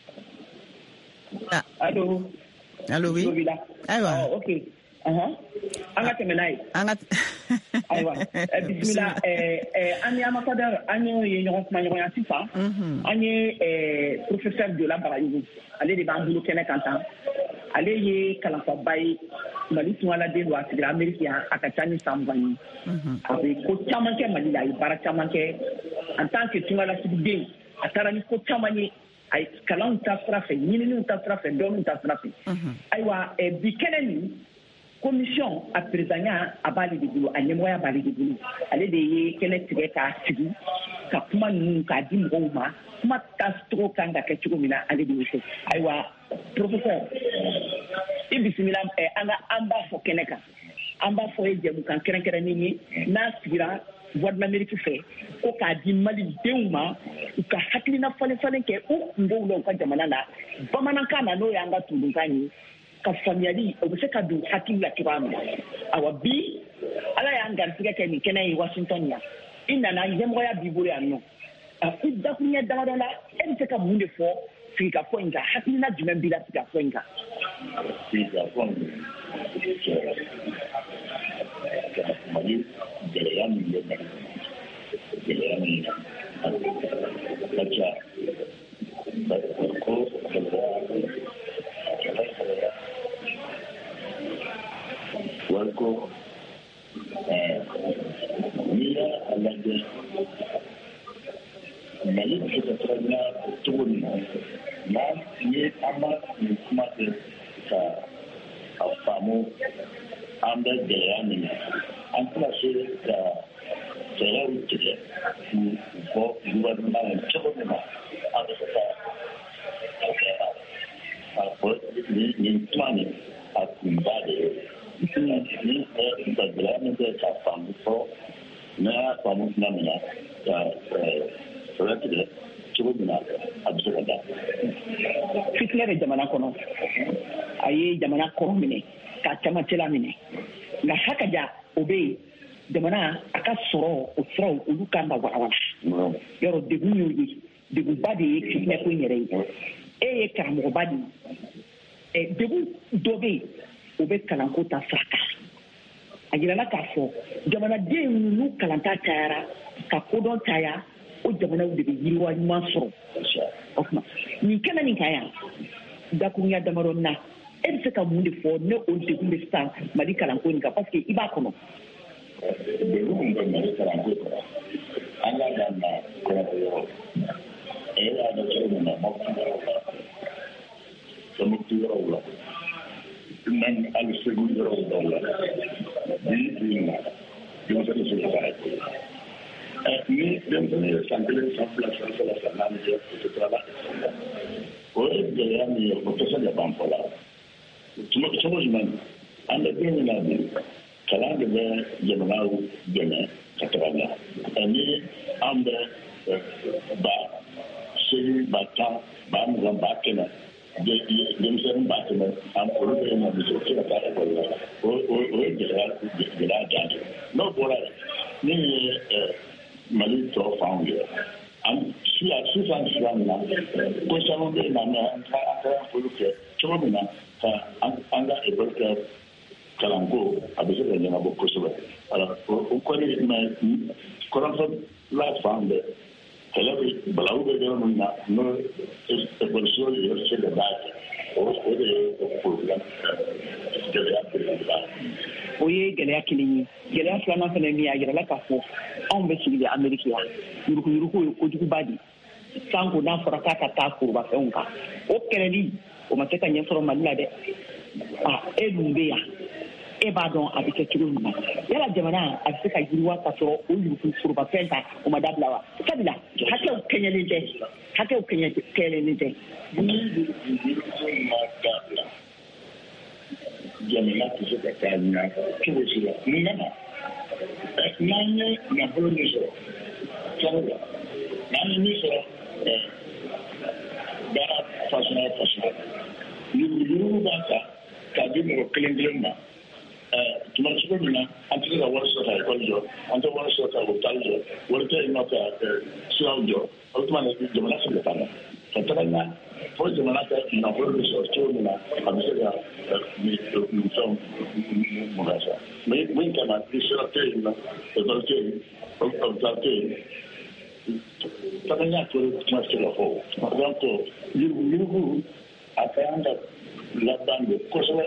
allo allo oui ayiwa ok an ka tɛmɛ n'a ye an ka ayiwa bisimila an ni ambassadeur an ye ɲɔgɔn kuma ɲɔgɔnya sisan an ye professeur Jola Bagayogo ale de b'an bolo kɛnɛ kan tan ale ye kalanfaba ye Mali tungaladen don a sigira Ameriki yan a ka ca ni san mugan ye a bɛ ko caman kɛ Mali la a ye baara caman kɛ en tant que tungalasigiden a taara ni ko caman ye a ye kalanw ta sira fɛ ɲininiw ta sira fɛ dɔnniw ta sira fɛ ayiwa bi kɛnɛ nin commission a présidenya a b'ale de bolo a ɲɛmɔgɔya b'ale de bolo ale de ye kɛnɛ tigɛ k'a sigi ka kuma ninnu k'a di mɔgɔw ma kuma tacogo kan ka kɛ cogo min na ale de y'o kɛ ayiwa professeur i bisimila an ka an b'a fɔ kɛnɛ kan an b'a fɔ ye jɛmukan kɛrɛnkɛrɛnnen ye n'a sigira voix de l'Amérique fɛ ko k'a di malidenw ma u ka hakilina falen-falen kɛ u kungow la u ka jamana na bamanankan na n'o y'an ka tundunkan ye ka faamuyali o bɛ se ka don hakili la cogoya min na awa bi ala y'an garisɛgɛ kɛ nin kɛnɛ ye Washington yan i nana ɲɛmɔgɔya b'i bolo yan nɔ i dakuruɲɛ damadɔ la e bɛ se ka mun de fɔ sigikafɔ in kan hakilina jumɛn b'i la sigikafɔ in kan. sigikafɔ in kɛra Mali gɛlɛya min bɛ Mali gɛlɛya min ka ca ko gɛlɛya Walko n'i y'a lajɛ Mali bɛ se ka taga cogo min na n'a ye an ma nin kuma kɛ ka a faamu an bɛ gɛlɛya min na an tɛna se ka fɛɛrɛw tigɛ k'u bɔ gouvernement na cogo min na an bɛ se ka a fɔ nin kuma nin a kunba de ye. Ni ka gɛlɛya min bɛ ka faamu fɔ n'a y'a faamu tuma min na ka fɛɛrɛ tigɛ cogo min na a bɛ se ka da. Fitinɛ bɛ jamana kɔnɔ a ye jamana kɔrɔ minɛ k'a camancɛla minɛ nka hakaja o bɛ yen jamana a ka sɔrɔ o siraw olu kan ka walawala yɔrɔ degun y'o ye degunba de ye fitinɛ ko in yɛrɛ ye e ye karamɔgɔba de ye degun dɔ bɛ yen o bɛ kalanko ta sira kan a jirala k'a fɔ jamanaden n'u kalanta cayara ka kodɔn caya o jamana de bɛ yiriwa ɲuman sɔrɔ o kuma nin kɛnɛ nin kan yan dakurunya damadɔ na e bɛ se ka mun de fɔ ne o degun bɛ sisan Mali kalanko in kan parce que i b'a kɔnɔ. degun min bɛ Mali kalanko kɔnɔ an y'a daminɛ kɔrɔbɔ yɔrɔ e y'a dɔn cogo min na Mopti yɔrɔ la Tɔnbukutu yɔrɔw la même hali Segu yɔrɔw dɔw la bi bi in na denmisɛnnin bɛ se ka taa ekɔli ni denmisɛnnin ye san kelen san fila san saba san naani kɛ o tɛ taa la o ye gɛlɛya min ye o tɛ se ka ban fɔ la cogo jumɛn an bɛ don min na bi kalan de bɛ jamanaw dɛmɛ ka taga ɲɛ ni an bɛ ba seegin ba tan ba mugan ba kɛmɛ denmisɛnnin ba kɛmɛ an olu bɛ yen nɔ bi o tɛ se ka taa ekɔli la o ye gɛlɛya gɛlɛya jan de n'o bɔra yen min ye Mali tɔ fanw ye an sisan sira min na ko caman bɛ yen na mɛ an ka an ka olu kɛ cogo min na ka an ka ekɔli kɛ kalanko a bɛ se ka ɲɛnabɔ kosɛbɛ o kɔni mɛ kɔrɔnfɔla fan bɛɛ kɛlɛ bɛ balawu bɛ yɔrɔ min na n'o ekɔliso yɛrɛ se ka d'a kɛ o de ye problème gɛlɛya belebeleba o ye gɛlɛya kelen ye gɛlɛya filanan fana min a yɛrɛla k'a fɔ anw bɛ sigi de Ameriki yan yuruguyurugu ye kojuguba de sanko n'a fɔra k'a ka taa forobafɛnw kan o kɛlɛli o ma se ka ɲɛ sɔrɔ Mali la dɛ e dun bɛ yan e b'a dɔn a bɛ kɛ cogo min na yala jamana a bɛ se ka yiriwa ka sɔrɔ o yurugu forobafɛn ta o ma dabila wa sabula hakɛw kɛɲɛlen tɛ hakɛw kɛɲɛlen tɛ ni yurugu ma dabila jamana tɛ se ka taa ɲɛ cogo si la mun kama n'an ye nafolo min sɔrɔ fɛnw la n'an ye min sɔrɔ baara fasɔn fasɔn yurugu b'a ta k'a di mɔgɔ kelen kelen ma tuma cogo min na an tɛ se ka wari sɔrɔ ka ekɔli jɔ an tɛ wari sɔrɔ ka hôpital jɔ wari tɛ yen nɔ ka siraw jɔ o tuma na jamana se ka taa ɲɛ ka taga ɲɛ fo jamana ka nafolo bɛ sɔrɔ cogo min na a bɛ se ka nin fɛnw mugan sa min kama ni sira tɛ yen nɔ ekɔli tɛ yen hôpital tɛ yen taga ɲɛ to tuma se ka fɔ donc yurugu yurugu a ka kan ka laban de kosɛbɛ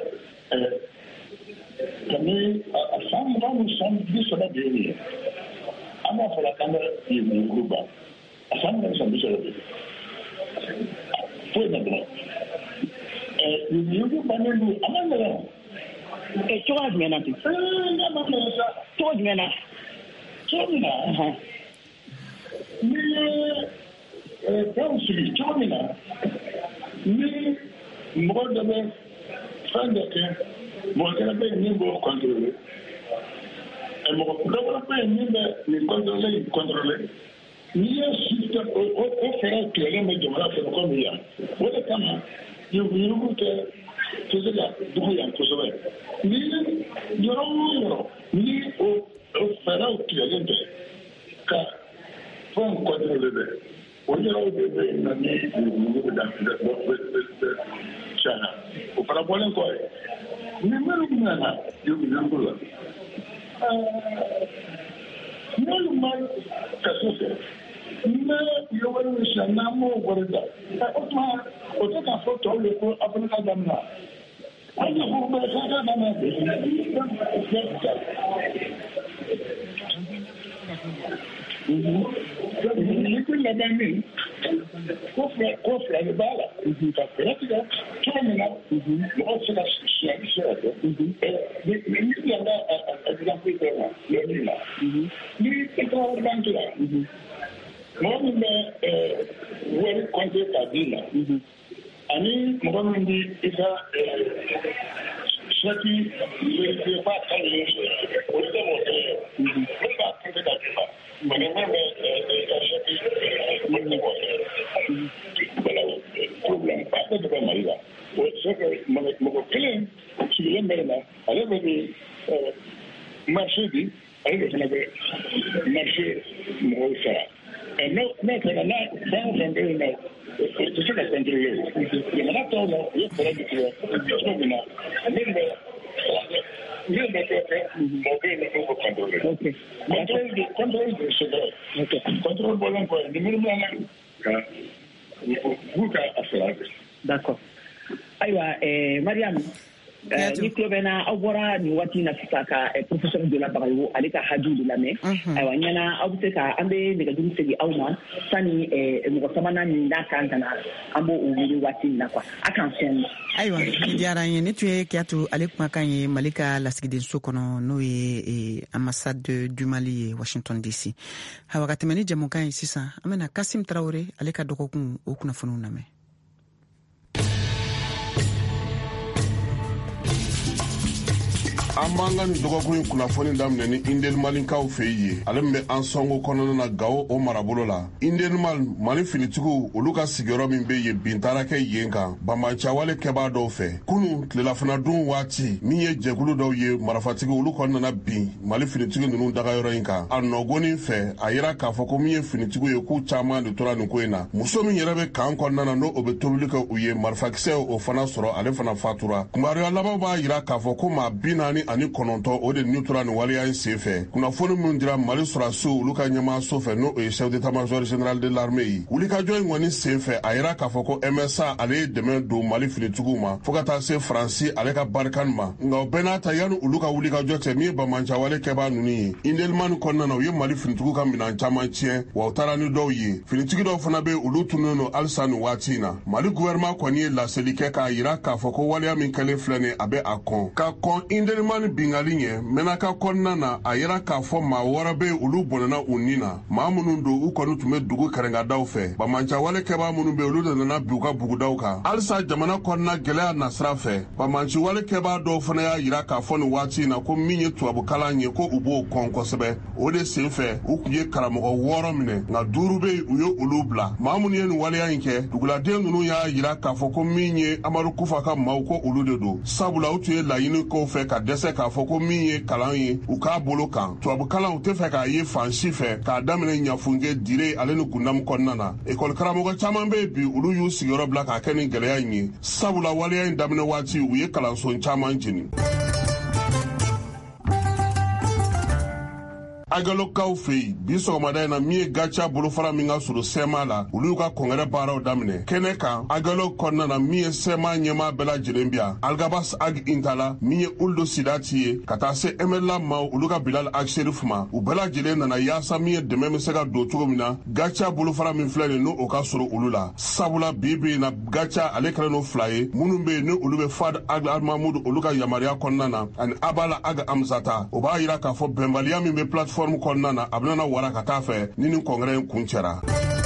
kami a san mugan ni san bi saba de ye an b'a fɔ la k'an bɛ yurugu ban a san mugan ni san bi saba de foyi ma dɔrɔn yurugu bannen don a ma nɔgɔn cogoya jumɛn na ten n'a ma nɔgɔn sa cogo jumɛn na cogo min na n'i ye fɛnw sigi cogo min na ni mɔgɔ dɔ bɛ fɛn dɔ kɛ mɔgɔ kɛnɛ bɛ yen min b'o contrôler mɔgɔ dɔ wɛrɛ bɛ yen min bɛ nin contrôler nin contrôler n'i ye système o o fɛɛrɛ tigɛlen bɛ jamana fɛ komi yan o de kama yuruguyurugu tɛ tɛ se ka dugu yan kosɛbɛ ni yɔrɔ o yɔrɔ ni o o fɛɛrɛw tigɛlen tɛ ka fɛnw contrôler bɛ o yɔrɔw de bɛ yen nɔ ni yuruguyurugu bɛ da bɛ bɛ bɛ caya o fana bɔlen kɔ ye ni minnu nana yuruguyurugu la n'olu ma kaso kɛ ne ye wari min sisan n'an m'o wari da o tuma o tɛ k'a fɔ tɔw ye ko afirika damina hali ko bɛ afirika damina bi ni ko laban min ko fila ko fila de b'a la ka fɛɛrɛ tigɛ cogo min na mɔgɔw tɛ se ka siyɛn se ka kɛ ni ni yɛrɛ exemple dɔ la lɔri la ni ekɔli banki la mɔgɔ min bɛ wari kɔnte k'a di la ani mɔgɔ min bɛ i ka sɛki vérifié f'a kan yen o ye mɔgɔ kelen ye min b'a kɔnte k'a di la mɔgɔ min bɛ i ka sɛki min bɛ mɔgɔ kelen voilà problème ba bɛ de bɛ Mali la o c'est que mɔgɔ kelen sigilen bɛ yen na ale bɛ ni marché di ale de fana bɛ marché mɔgɔw sara. n'o kɛra n'a fɛn o fɛn bɛ yen nɔ o tɛ se ka contrôler jamana tɔw la u ye fɛɛrɛ de tigɛ cogo min na min bɛ min bɛ kɛ fɛ mɔkɛ ye ne ko contrôle contrôle de contrôle de secret contrôle bɔlen kɔ ni minnu b'a la ka b'u ka assurance. D'accord. Ayiwa eh, Mariam ni tulo bɛ na aw bɔra nin waati na sisan ka professeur de la Bagayogo ale ka haju de lamɛn ayiwa ɲana aw bɛ se ka an bɛ nɛgɛjuru segin aw ma sani mɔgɔ sabanan min da kan ka na an b'o wele waati min na quoi a kan sɔn. Ayiwa diyara n ye ne tun ye Kiyatu ale kumakan ye Mali ka lasigidenso kɔnɔ n'o ye ambassade du Mali ye Washington D C. Hawa ka tɛmɛ ni jɛmukan ye sisan an bɛna Kasim Traoré ale ka dɔgɔkun o kunnafoniw lamɛn. An b'an ka nin dɔgɔkun in kunnafoni daminɛ ni Indel Malinkaw fɛ ye ale min bɛ an sɔngo kɔnɔna na Gawo o marabolo la. Indel Mal Mali finitigiw olu ka sigiyɔrɔ min bɛ yen bin taara kɛ yen kan banbancawale kɛbaa dɔw fɛ. Kunu tilelafanadun waati min ye jɛkulu dɔw ye marifatigi olu kɔnɔna bin Mali finitigi ninnu dagayɔrɔ in kan. A nɔgɔnin fɛ a yira k'a fɔ ko min ye finitigiw ye k'u caman de tora nin ko in na. Muso min yɛrɛ bɛ kan kɔnɔna na n'o o bɛ tobili kɛ u ye marifakisɛ o fana sɔrɔ ale fana fatura. Kunbariya laban b'a yira k'a fɔ ko maa bi naani ani kɔnɔntɔn o de n'u tora nin waleya in senfɛ. Kunnafoni min dira Mali sɔrɔsiw olu ka ɲɛmaaso fɛ n'o ye chef d'état-major général de l'armée ye. Wulikajɔ in kɔni senfɛ a yira k'a fɔ ko M S A ale ye dɛmɛ don Mali finitigiw ma fo ka taa se Faransi ale ka barikani ma. Nka o bɛɛ n'a ta yanni olu ka wulikajɔ cɛ min ye bamancawale kɛbaa ninnu ye. Indelmani kɔnɔna na u ye Mali finitigiw ka minɛn caman tiɲɛ wa u taara ni dɔw ye. Finitigi dɔw fana bɛ olu tunnen don halisa nin waati in na. Mali gouvernement kɔni ye laseli kɛ k'a yira k'a fɔ ko waleya min kɛlen filɛ nin a bɛ a kɔn. Ka kɔn Indelmani bingali ɲɛ mɛnaka kɔnɔna na a yira k'a fɔ maa wɔɔrɔ bɛ olu bɔnɛna u ni na maa minnu don u kɔni tun bɛ dugu kɛrɛnkadaw fɛ bamancawale kɛbaa minnu bɛ olu de nana bi u ka bugudaw kan halisa jamana kɔnɔna gɛlɛya nasira fɛ bamanciwale kɛbaa dɔw fana y'a yira k'a fɔ nin waati in na ko min ye tubabukalan ye ko u b'o kɔn kosɛbɛ o de senfɛ u tun ye karamɔgɔ wɔɔrɔ minɛ nka duuru bɛ u ye olu bila maa minnu ye nin waleya in kɛ duguladen ninnu y'a yira k'a fɔ ko min ye Amadu Kufa ka maaw ko olu de don sabula u tun ye laɲini k'o fɛ ka dɛsɛ k'a fɔ ko min ye kalan ye u k'a bolo kan tubabukalan u tɛ fɛ k'a ye fan si fɛ k'a daminɛ ɲafunge dire ale ni kundamu kɔnɔna na ekɔli karamɔgɔ caman bɛ bi olu y'u sigiyɔrɔ bila k'a kɛ nin gɛlɛya in ye sabula waleya in daminɛ waati u ye kalanso caman jeni. Agalokaw fɛ yen bi sɔgɔmada in na min ye gacha bolofara min ka surun sɛma la olu y'u ka kɔngɛrɛ baaraw daminɛ kɛnɛ kan agalo kɔnɔna na min ye sɛma ɲɛmaa bɛɛ lajɛlen bi yan Algabas Ag Intala min ye Uldo Sidati ye ka taa se Emela ma olu ka Bilal Ag Sherif ma u bɛɛ lajɛlen nana yaasa min ye dɛmɛ bɛ se ka don cogo min na gacha bolofara min filɛ nin n'o ka sɔrɔ olu la sabula bi bi in na gacha ale kɛlen n'o fila ye minnu bɛ yen ni olu bɛ Fad Ag Mahmud olu ka yamaruya kɔnɔna na ani Abala Ag Amzata o b'a yira k'a fɔ bɛnbaliya min bɛ plateforme kɔnɔna na a bɛna wara ka taa fɛ ni nin kɔngɛrɛ in kun cɛra.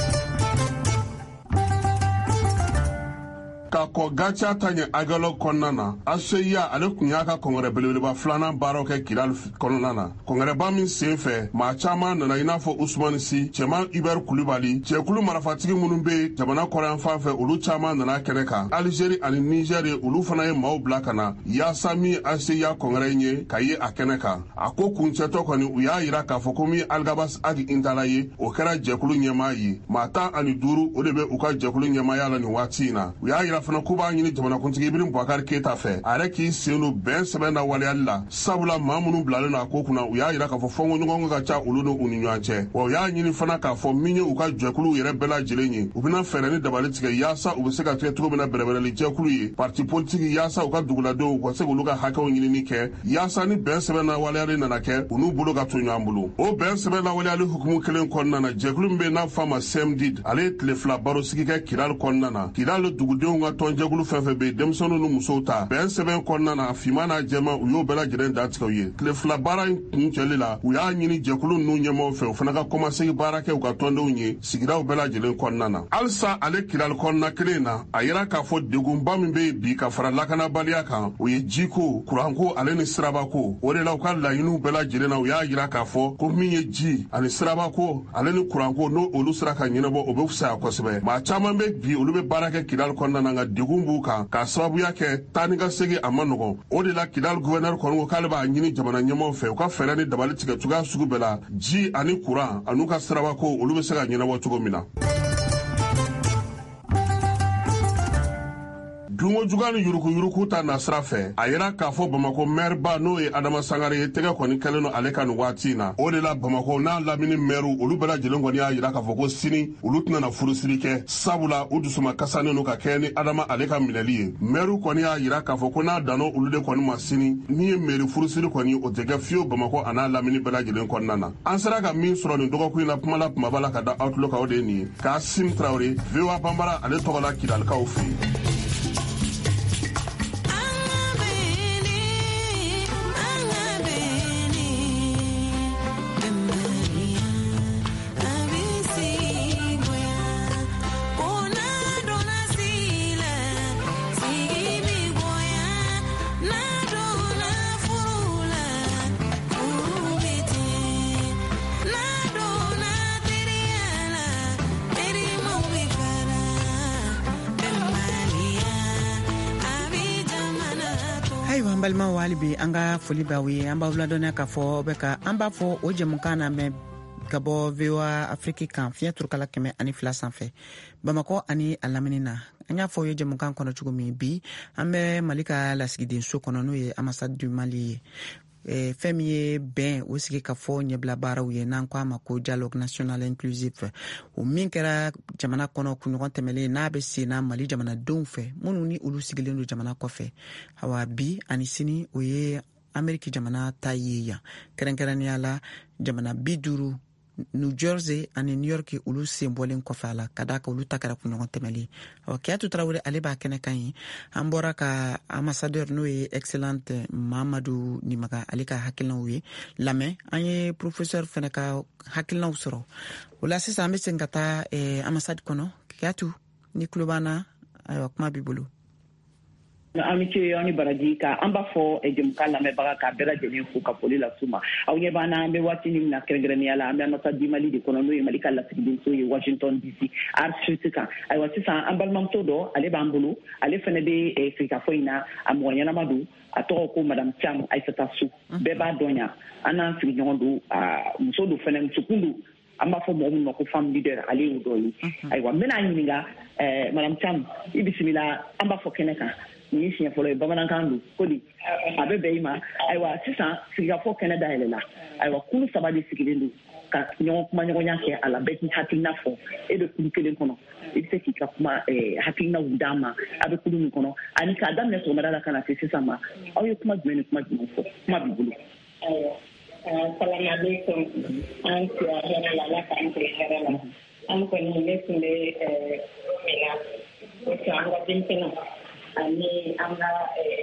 Ka kɔ gacha ta ɲɛ agalo kɔnɔna na aseya ale kun y'a ka kɔngɛrɛ belebeleba filanan baaraw kɛ Kidal kɔnɔna na kɔngɛrɛba min sen fɛ maa caman nana i n'a fɔ Usmani Si cɛman Iber Kulibali cɛkulu marifatigi minnu bɛ jamana kɔrɔyan fan fɛ olu caman nana kɛnɛ kan Algérie ani Niger ye olu fana ye maaw bila ka na yaasa min aseya kɔngɛrɛ in ye ka ye a kɛnɛ kan a ko kuncɛtɔ kɔni u y'a yira k'a fɔ ko min Algabas Ag Intala ye o kɛra jɛkulu ɲɛmaa ye maa tan ani duuru o de bɛ u ka jɛkulu ɲɛmaaya la nin waati in na u y'a yira fana k'u b'a ɲini jamanakuntigi Ibrahim Boubacar Keita fɛ a yɛrɛ k'i sen don bɛn sɛbɛn na waleyali la sabula maa minnu bilalen don a ko kunna u y'a yira k'a fɔ fɔnkɔɲɔgɔnkɔ ka ca olu n'u ni ɲɔgɔn cɛ wa u y'a ɲini fana k'a fɔ min ye u ka jɛkulu yɛrɛ bɛɛ lajɛlen ye u bɛna fɛɛrɛ ni dabali tigɛ yaasa u bɛ se ka tigɛ cogo min na bɛrɛbɛrɛli jɛkulu ye parti politiki yaasa u ka duguladenw u ka se k'olu ka hakɛw ɲinini kɛ yaasa ni bɛn sɛbɛn na waleyali nana kɛ u n'u bolo ka to ɲɔgɔn bolo o bɛn sɛbɛn na waleyali hukumu kelen kɔnɔna na jɛkulu min bɛ n'a fɔ a ma C M D I D ale ye tile fila baro sigi kɛ Kidal kɔnɔna na Kidal dugudenw ka tɔnjɛkulu fɛn fɛn bɛ denmisɛnninw ni musow ta bɛn sɛbɛn kɔnɔna na finman n'a jɛman u y'o bɛɛ lajɛlen datigɛ u ye tile fila baara in kun cɛli la u y'a ɲini jɛkulu ninnu ɲɛmaaw fɛ u fana ka kɔmasegi baara kɛ u ka tɔndenw ye sigidaw bɛɛ lajɛlen kɔnɔna na halisa ale Kidal kɔnɔna kelen na a yira k'a fɔ degunba min bɛ bi ka fara lakanabaliya kan o ye jiko kuranko ale ni sirabako o de la u ka laɲiniw bɛɛ lajɛlen na u y'a yira k'a fɔ ko min ye ji ani sirabako ale ni kuranko n'o olu sera ka ɲɛnabɔ o bɛ fisaya kosɛbɛ maa caman bɛ bi olu bɛ baara kɛ Kidal kɔnɔna na nka degun b'u kan k'a sababuya kɛ taa ni ka segin a ma nɔgɔn o de la Kidal gouverneur kɔni ko k'ale b'a ɲini jamana ɲɛmaaw fɛ u ka fɛɛrɛ ni dabali tigɛ cogoya sugu bɛɛ la ji ani kuran an'u ka sirabako olu bɛ se ka ɲɛnabɔ cogo min na. dungo juga ni yuruku yuruku ta na sira fɛ a yira k'a fɔ Bamako maire ba n'o ye Adama Sangare ye tɛgɛ kɔni kɛlen no ale ka nin waati na o de la Bamako n'a lamini maire olu bɛɛ lajɛlen kɔni y'a yira k'a fɔ ko sini olu tɛna na furusiri kɛ sabula u dusuma kasanen no ka kɛ ni Adama ale ka minɛli ye maire kɔni y'a yira k'a fɔ ko n'a danno olu de kɔni ma sini ni ye maire furusiri kɔni o tɛ kɛ fiyewu Bamako a n'a lamini bɛɛ lajɛlen kɔnɔna na an sera ka min sɔrɔ nin dɔgɔkun na kuma la kumaba la ka da Outlook o de ye nin ye Kasim Traoré V O A Bambara ale tɔgɔ la Kidalikaw fɛ yen. An balima wali bi an ka foli b'aw ye an b'aw ladɔnya k'a fɔ bɛ ka an b'a fɔ o jɛmukan na mɛn ka bɔ V O A Afrique kan fiɲɛ turukala kɛmɛ ani fila sanfɛ Bamakɔ ani a lamini na an y'a fɔ o ye jɛmukan kɔnɔ cogo min bi an bɛ Mali ka lasigiden so kɔnɔ n'o ye ambassade du Mali ye Eh, fɛn min ye bɛn o sigi ka fɔ ɲɛbila baaraw ye n'an ko a ma ko dialogue national inclusif o min kɛra jamana kɔnɔ kunɲɔgɔn tɛmɛlen n'a bɛ sen na Mali jamanadenw fɛ minnu ni olu sigilen don jamana kɔfɛ awa bi ani sini o ye Ameriki jamana ta ye yan kɛrɛnkɛrɛnnenya la jamana bi duuru New Jersey ani New York olu sen bɔlen kɔfɛ a la ka da kan olu ta kɛra kunɲɔgɔn tɛmɛlen awa Kiyatu Tarawele ale b'a kɛnɛ kan ye an bɔra ka ambassadeur n'o ye excellent Mamadu Nimaga ale ka hakilinaw ye lamɛn an ye professeur fɛnɛ ka hakilinaw sɔrɔ o la sisan an bɛ segin ka taa eh, ambassade kɔnɔ Kiyatu ni tulo b'an na ayiwa kuma b'i bolo. an ni ce aw ni baraji ka an b'a fɔ jɛmukan lamɛnbaga k'a bɛɛ lajɛlen fo ka foli las'u ma aw ɲɛ b'an na an bɛ waati min na kɛrɛnkɛrɛnnenya la an bɛ ambassade du Mali de kɔnɔ n'o ye Mali ka lasigidenso ye Washington D C archives kan ayiwa sisan an balimamuso dɔ ale b'an bolo ale fɛnɛ bɛ sigikafɔ in na a mɔgɔ ɲɛnama don a tɔgɔ ko madame Thiam Aissata Su bɛɛ b'a dɔn yan an n'an sigiɲɔgɔn don muso don fɛnɛ musokun don an b'a fɔ mɔgɔ min ma ko femme leader ale y'o dɔ ye ayiwa n bɛna ɲininka madame Thiam i bisimila an b'a fɔ kɛnɛ kan ni siɲɛ fɔlɔ ye bamanankan don ko di a bɛ bɛn i ma ayiwa sisan sigikafɔ kɛnɛ dayɛlɛ la ayiwa kulu saba de sigilen don ka ɲɔgɔn kuma ɲɔgɔnya kɛ a la bɛɛ k'i hakilina fɔ e bɛ kulu kelen kɔnɔ i bɛ se k'i ka kuma hakilinaw d'an ma a bɛ kulu min kɔnɔ ani k'a daminɛ sɔgɔmada la ka na se sisan ma aw ye kuma jumɛn ni kuma jumɛn fɔ kuma b'i bolo. Salamaleykum an sira hɛrɛ la ala k'an sigi hɛrɛ la an kɔni ne tun bɛ min na o tun an ka denmisɛnninw ani an ka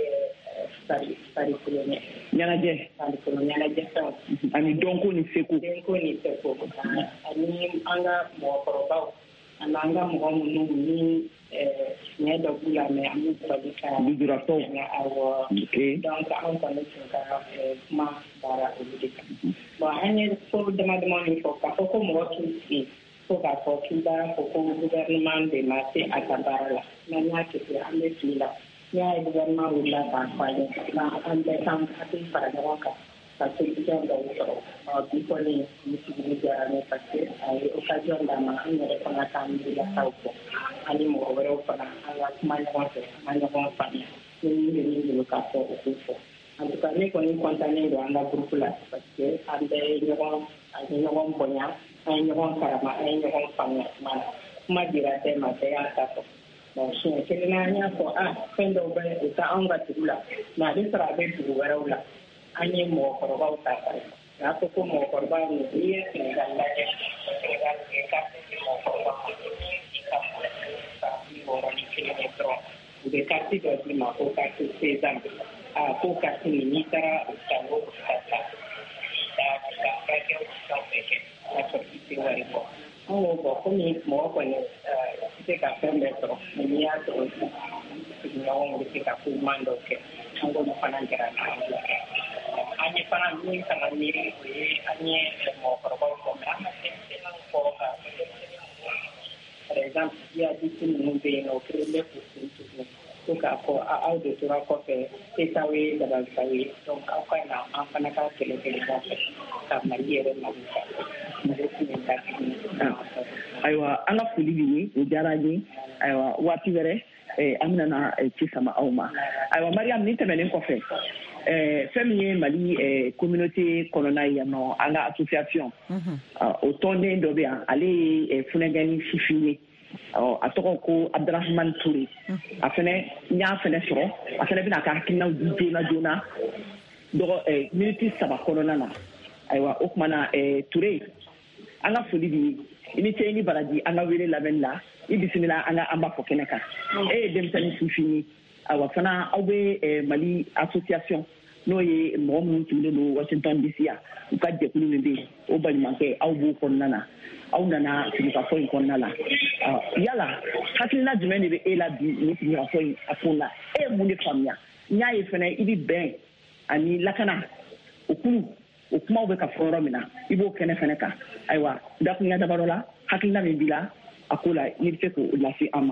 farikolo ɲɛnajɛ farikolo ɲɛnajɛ fɛnw ani dɔnko ni seko dɔnko ni seko ani an ka mɔgɔkɔrɔbaw ani an ka mɔgɔ minnu ni fiɲɛ dɔ b'u la mɛ an b'u sɔrɔ ka lujuratɔw awɔ donc an kɔni tun ka kuma baara olu de kan bon an ye ko dama dama min fɔ k'a fɔ ko mɔgɔ t'u sigi fo k'a fɔ k'i b'a fɔ ko gouvernement de ma se a ka baara la mɛ n y'a kɛ ten an bɛ fili la n'i y'a ye gouvernement wulila k'a fɔ a ye an bɛɛ k'an hakili fara ɲɔgɔn kan ka solution dɔw sɔrɔ ɔ bi kɔni ni sigili diyara ne parce que a ye occasion d'a ma an yɛrɛ fana k'an miirilakaw fɔ ani mɔgɔ wɛrɛw fana an ka kuma ɲɔgɔn fɛ an ka ɲɔgɔn faamuya ni min bɛ min bolo k'a fɔ o k'o fɔ en tout cas ne kɔni content don an ka groupe la parce que an bɛɛ ye ɲɔgɔn an ye ɲɔgɔn bonya an ye ɲɔgɔn karama an ye ɲɔgɔn faamuya kuma la kuma dira bɛɛ ma bɛɛ y'a ta fɔ bon siɲɛ kelen na an y'a fɔ a fɛn dɔw bɛ o tɛ anw ka dugu la mɛ a bɛ sɔrɔ a bɛ dugu wɛrɛw la an ye mɔgɔkɔrɔbaw ta fari n'a fɔ ko mɔgɔkɔrɔba ninnu n'i ye Sénégal lajɛ Sénégal ye carte di mɔgɔkɔrɔba ma i ka ka bi wɔɔrɔ ni kelen ye dɔrɔn u bɛ carte dɔ d'i ma ko carte seize a ko carte nin n'i taara o ta n'o ka taa i ta i ka furakɛ o fɛn bɛɛ kɛ n'a sɔrɔ i tɛ wari bɔ an ko bɔn komi mɔgɔ kɔni i tɛ ka fɛn bɛɛ sɔrɔ mɛ n'i y'a sɔrɔ sigiɲɔgɔnw bɛ se ka ko ɲuman dɔw kɛ an k'olu fana kɛra n'an bila kɛ an ye fana min fana miiri o ye an ye mɔgɔkɔrɔbaw fɔ mɛ an ka denmisɛnninw fɔ ka par exemple jihadiste ninnu bɛ yen nɔ o kelen bɛ k'u sigi tugun ko k'a fɔ aw de tora kɔfɛ se t'aw ye dabalisaw ye donc aw ka na an fana ka kɛlɛ kɛlɛ ɲɔgɔn fɛ ka Mali yɛrɛ Mali ta Mali tun ye ka ayiwa an ka foli b'i ye o diyara an ye ayiwa waati wɛrɛ an bɛna na ci sama aw ma ayiwa mariam ni tɛmɛnen kɔfɛ fɛn min ye mali communauté kɔnɔna ye yan nɔ an ka association o tɔnden dɔ bɛ yan ale ye funɛgɛni sifin ye a tɔgɔ ko abdurahman ture a fɛnɛ n y'a fɛnɛ sɔrɔ a fɛnɛ bɛna ka hakilinaw di joona joona dɔgɔ miniti saba kɔnɔna na ayiwa o tuma na ture an ka foli bi i ni ce i ni baraji an ka wele lamɛnni la i bisimila an ka an b'a fɔ kɛnɛ kan e ye denmisɛnnin sifin ye ayiwa fana aw bɛ mali association n'o ye mɔgɔ minnu sigilen don washington dc yan u ka jɛkulu min bɛ yen o baɲumankɛ aw b'o kɔnɔna na aw nana sigikafɔ in kɔnɔna la yala hakilina jumɛn de bɛ e la bi ni sigikafɔ in a ko la e ye mun de faamuya n y'a ye fana i bɛ bɛn ani lakana o kulu o kumaw bɛ ka fɔ yɔrɔ min na i b'o kɛnɛ fana kan ayiwa dakunya dabarɔ la hakilina min b'i la a ko la i bɛ se k'o lase an ma.